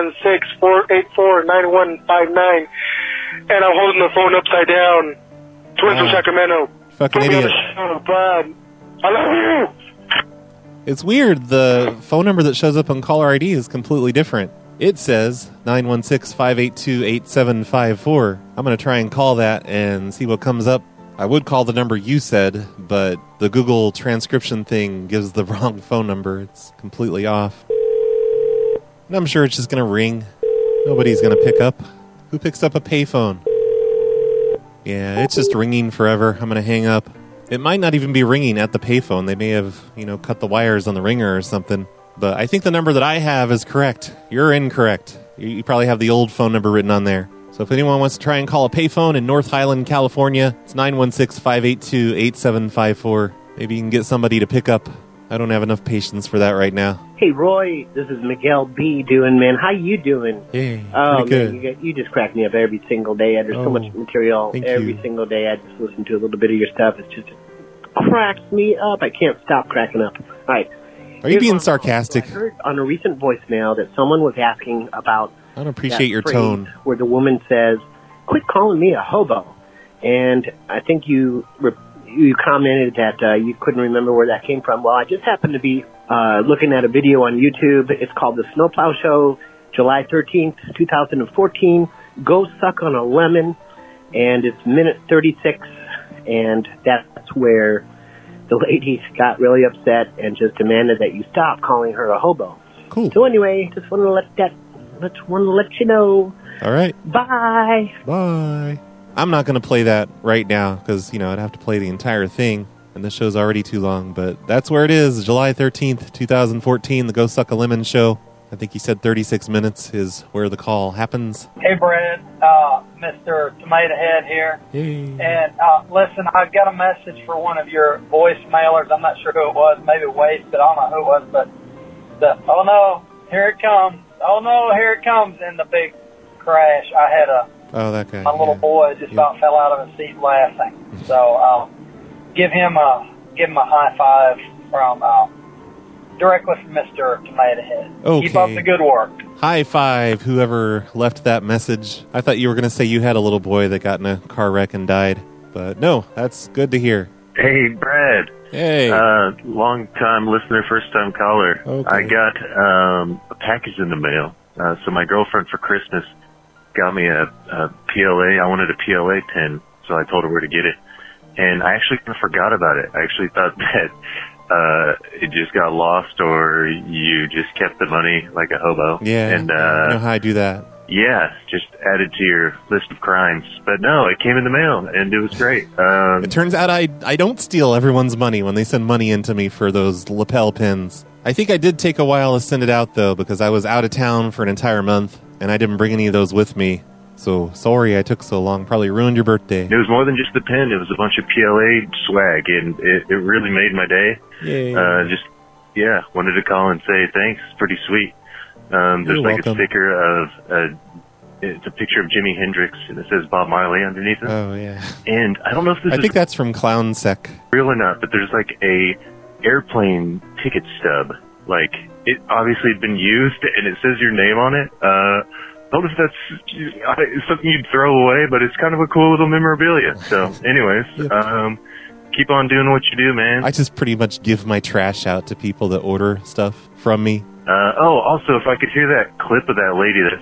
916-484-9159. And I'm holding the phone upside down. Twins from Sacramento. Fucking Put me on idiot. the show, Brad. I love you. It's weird. The phone number that shows up on caller ID is completely different. It says 916-582-8754. I'm going to try and call that and see what comes up. I would call the number you said, but the Google transcription thing gives the wrong phone number. It's completely off. And I'm sure it's just going to ring. Nobody's going to pick up. Who picks up a payphone? Yeah, it's just ringing forever. I'm going to hang up. It might not even be ringing at the payphone. They may have, cut the wires on the ringer or something. But I think the number that I have is correct. You're incorrect. You probably have the old phone number written on there. So if anyone wants to try and call a payphone in North Highland, California, it's 916-582-8754. Maybe you can get somebody to pick up. I don't have enough patience for that right now. Hey, Roy, this is Miguel B. doing, man. How you doing? Hey, Oh, pretty good. man, you just crack me up every single day. There's so much material thank every you. single day. I just listen to a little bit of your stuff. It just cracks me up. I can't stop cracking up. All right. Are you being sarcastic? I heard on a recent voicemail that someone was asking about I don't appreciate that your phrase tone. where the woman says, "Quit calling me a hobo." And I think you commented that you couldn't remember where that came from. Well, I just happened to be looking at a video on YouTube. It's called The Snowplow Show, July 13th, 2014. Go Suck on a Lemon. And it's minute 36. And that's where the lady got really upset and just demanded that you stop calling her a hobo. Cool. So anyway, just wanted to let you know. All right. Bye. Bye. I'm not going to play that right now because, I'd have to play the entire thing, and the show's already too long. But that's where it is, July 13th, 2014, the Go Suck a Lemon show. I think he said 36 minutes is where the call happens. Hey, Brad, Mr. Tomato Head here. Hey. And listen, I got a message for one of your voicemailers. I'm not sure who it was, maybe Waste, but I don't know who it was. But oh no, here it comes. Oh no, here it comes in the big crash. I had that guy. my little boy just about fell out of his seat laughing. So give him a high five from directly from Mr. Tomato Head. Okay. Keep up the good work. High five, whoever left that message. I thought you were going to say you had a little boy that got in a car wreck and died. But no, that's good to hear. Hey, Brad. Hey. Long-time listener, first-time caller. Okay. I got a package in the mail. So my girlfriend for Christmas got me a PLA. I wanted a PLA pen, so I told her where to get it. And I actually kind of forgot about it. I actually thought that it just got lost or you just kept the money like a hobo. Yeah, And I know how I do that. yeah, just added to your list of crimes. But no, it came in the mail, and it was great. It turns out I don't steal everyone's money when they send money into me for those lapel pins. I think I did take a while to send it out, though, because I was out of town for an entire month, and I didn't bring any of those with me. So, sorry I took so long. Probably ruined your birthday. It was more than just the pen. It was a bunch of PLA swag, and it really made my day. Yay. Wanted to call and say thanks. Pretty sweet. There's You're like welcome. a sticker of it's a picture of Jimi Hendrix, and it says Bob Marley underneath it. Oh, yeah. And I don't know if this I is think that's from Clown Sec. real or not, but there's like a airplane ticket stub. Like, it obviously had been used, and it says your name on it. I don't know if that's something you'd throw away, but it's kind of a cool little memorabilia. So, anyways, keep on doing what you do, man. I just pretty much give my trash out to people that order stuff from me. Also, if I could hear that clip of that lady that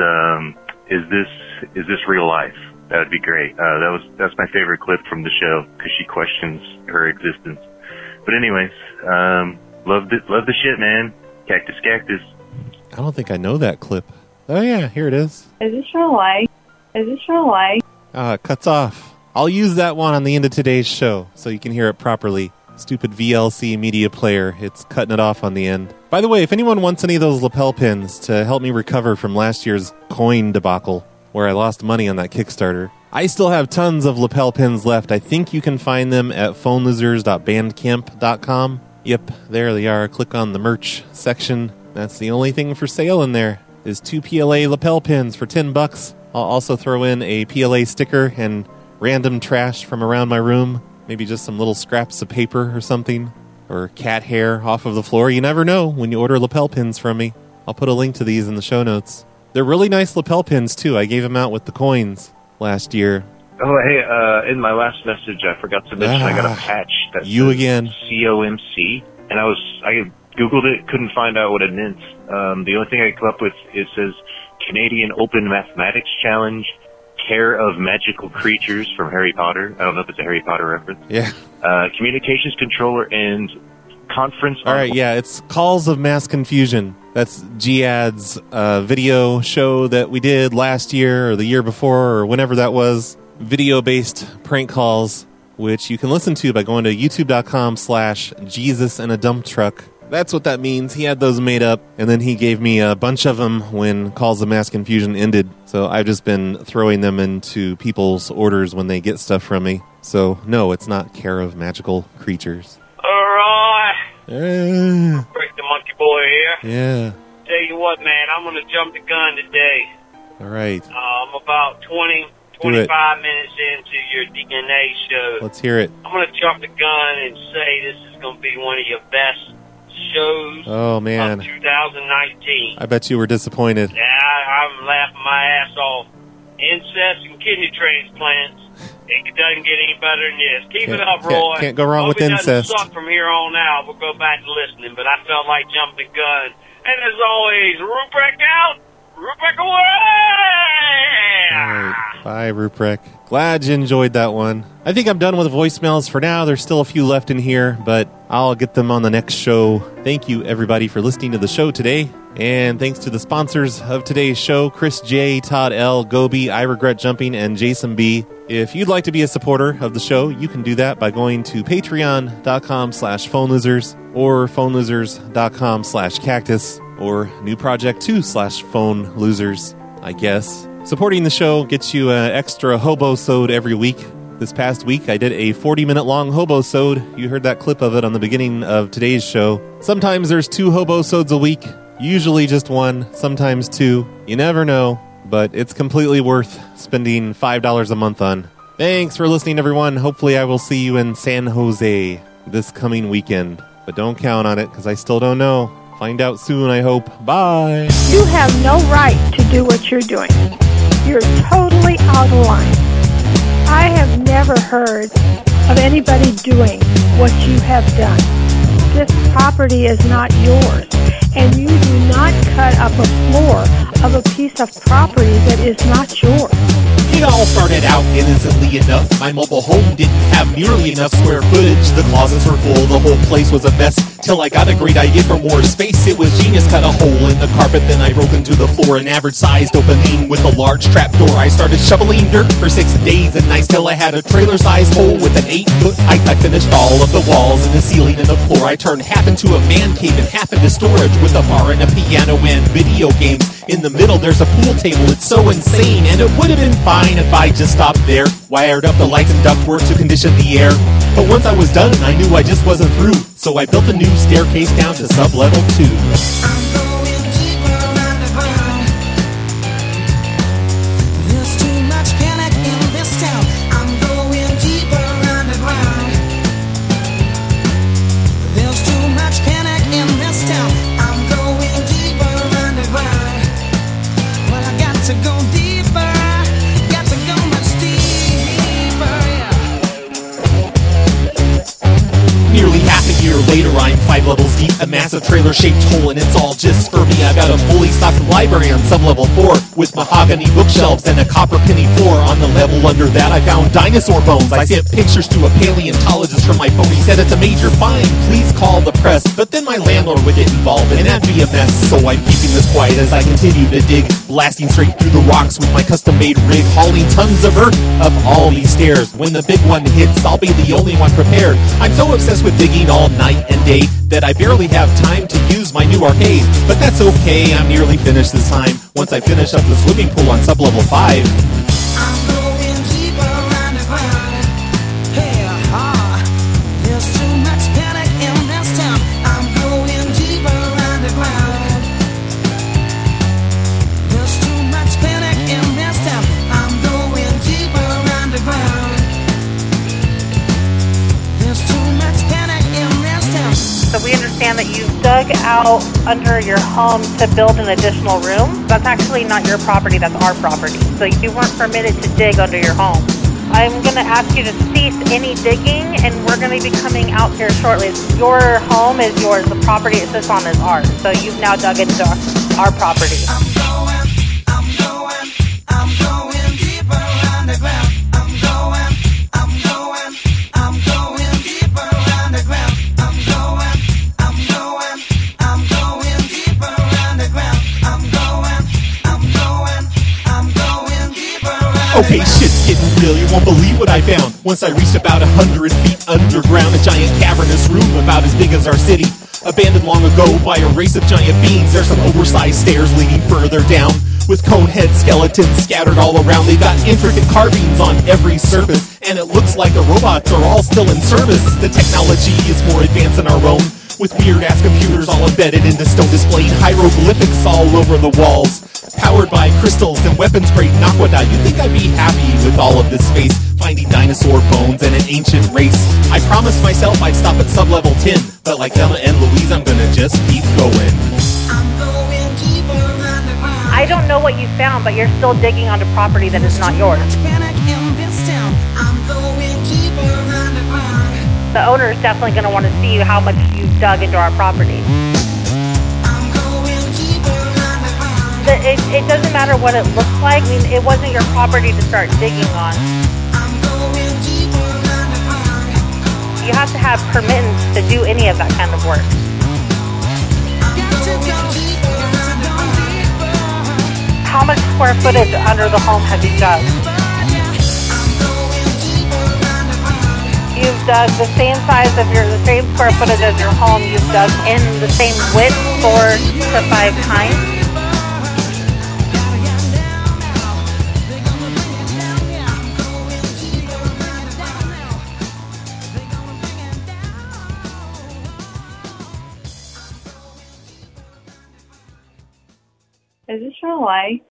says, is this real life? That would be great. That's my favorite clip from the show because she questions her existence. But anyways, love the shit, man. Cactus. I don't think I know that clip. Oh, yeah, here it is. Is this your life? Is this your life? It cuts off. I'll use that one on the end of today's show so you can hear it properly. Stupid VLC media player. It's cutting it off on the end. By the way, if anyone wants any of those lapel pins to help me recover from last year's coin debacle, where I lost money on that Kickstarter, I still have tons of lapel pins left. I think you can find them at phonelosers.bandcamp.com. Yep, there they are. Click on the merch section. That's the only thing for sale in there. Is 2 PLA lapel pins for $10. I'll also throw in a PLA sticker and random trash from around my room. Maybe just some little scraps of paper or something. Or cat hair off of the floor. You never know when you order lapel pins from me. I'll put a link to these in the show notes. They're really nice lapel pins, too. I gave them out with the coins last year. Oh, hey, in my last message, I forgot to mention I got a patch that says again. COMC, and I Googled it, couldn't find out what it meant. The only thing I could come up with, it says Canadian Open Mathematics Challenge, Care of Magical Creatures from Harry Potter. I don't know if it's a Harry Potter reference. Yeah. Communications Controller and Conference. All right, yeah, it's Calls of Mass Confusion. That's GAD's video show that we did last year or the year before or whenever that was. Video-based prank calls, which you can listen to by going to youtube.com/JesusInADumpTruck. That's what that means. He had those made up, and then he gave me a bunch of them when Calls of Mass Confusion ended. So I've just been throwing them into people's orders when they get stuff from me. So, no, it's not Care of Magical Creatures. Alright. Rick the Monkey Boy here. Yeah. Tell you what, man, I'm going to jump the gun today. All right. I'm about 25 minutes into your DNA show. Let's hear it. I'm going to jump the gun and say this is going to be one of your best shows Oh, man. of 2019. I bet you were disappointed. Yeah, I'm laughing my ass off. Incest and kidney transplants. It doesn't get any better than this. Keep it up, Roy. Can't go wrong with incest. It doesn't suck from here on out. We'll go back to listening, but I felt like jumping the gun. And as always, Ruprecht out, Ruprecht away! All right. Bye, Ruprecht. Glad you enjoyed that one. I think I'm done with voicemails for now. There's still a few left in here, but I'll get them on the next show. Thank you, everybody, for listening to the show today. And thanks to the sponsors of today's show, Chris J., Todd L., Gobi, I Regret Jumping, and Jason B. If you'd like to be a supporter of the show, you can do that by going to patreon.com/phonelosers or phonelosers.com/cactus or newproject2/phonelosers, I guess. Supporting the show gets you an extra hobo-sode every week. This past week, I did a 40-minute long hobo-sode. You heard that clip of it on the beginning of today's show. Sometimes there's 2 hobo-sodes a week. Usually just 1, sometimes 2. You never know, but it's completely worth spending $5 a month on. Thanks for listening, everyone. Hopefully I will see you in San Jose this coming weekend. But don't count on it, because I still don't know. Find out soon, I hope. Bye! You have no right to do what you're doing. You're totally out of line. I have never heard of anybody doing what you have done. This property is not yours, and you do not cut up a floor of a piece of property that is not yours. It all started out innocently enough. My mobile home didn't have nearly enough square footage. The closets were full, the whole place was a mess. Till I got a great idea for more space. It was genius, cut a hole in the carpet, then I broke into the floor. An average-sized opening with a large trapdoor. I started shoveling dirt for 6 days and nights till I had a trailer-sized hole with an 8-foot height. I finished all of the walls and the ceiling and the floor. I turned half into a man cave and half into storage with a bar and a piano and video games. In the middle, there's a pool table. It's so insane, and it would have been fine if I just stopped there. Wired up the lights and ductwork to condition the air. But once I was done, I knew I just wasn't through. So I built a new staircase down to sub-level 2. There's too much panic in this town. I'm going deeper underground. There's too much panic in this town. I'm going deeper underground. Well, I got to go deeper. Got to go much deeper, yeah. Nearly half a year later, I'm 5 levels deep, a massive trailer-shaped hole, and it's all just for me. I got a fully stocked library on sub-level 4, with mahogany bookshelves and a copper penny floor. On the level under that, I found dinosaur bones. I sent pictures to a paleontologist from my phone. He said it's a major find, please call the press. But then my landlord would get involved, and that'd be a mess. So I'm keeping this quiet as I continue to dig, blasting straight through the rocks with my custom-made rig, hauling tons of earth up all these stairs. When the big one hits, I'll be the only one prepared. I'm so obsessed with digging all night and day that I barely have time to use my new arcade. But that's okay, I'm nearly finished this time, once I finish up the swimming pool on sub-level 5. I'm going deeper underground. Hey, there's too much panic in this town. I'm going deeper underground. There's too much panic in this town. I'm going deeper underground. There's too much panic in this town. So we understand that you dug out under your home to build an additional room. That's actually not your property, that's our property. So you weren't permitted to dig under your home. I'm going to ask you to cease any digging, and we're going to be coming out here shortly. Your home is yours, the property it sits on is ours. So you've now dug into our property. I'm going deeper underground. I'm going deeper underground. I'm going deeper underground. I'm going deeper underground. Okay, shit's getting real, you won't believe what I found. Once I reached about 100 feet underground, a giant cavernous room about as big as our city. Abandoned long ago by a race of giant beings. There's some oversized stairs leading further down, with cone-head skeletons scattered all around. They've got intricate carvings on every surface, and it looks like the robots are all still in service. The technology is more advanced than our own. with weird-ass computers all embedded into stone, displaying hieroglyphics all over the walls. Powered by crystals and weapons-grade Naquadah, you'd think I'd be happy with all of this space, finding dinosaur bones and an ancient race. I promised myself I'd stop at sub-level 10, but like Thelma and Louise, I'm gonna just keep going. I don't know what you found, but you're still digging onto property that is not yours. The owner is definitely going to want to see how much you've dug into our property. It doesn't matter what it looks like. I mean, it wasn't your property to start digging on. You have to have permittance to do any of that kind of work. How much square footage under the home have you dug? You've dug the same size of the same square footage as your home. You've dug in the same width 4 to 5 times. Is this real life?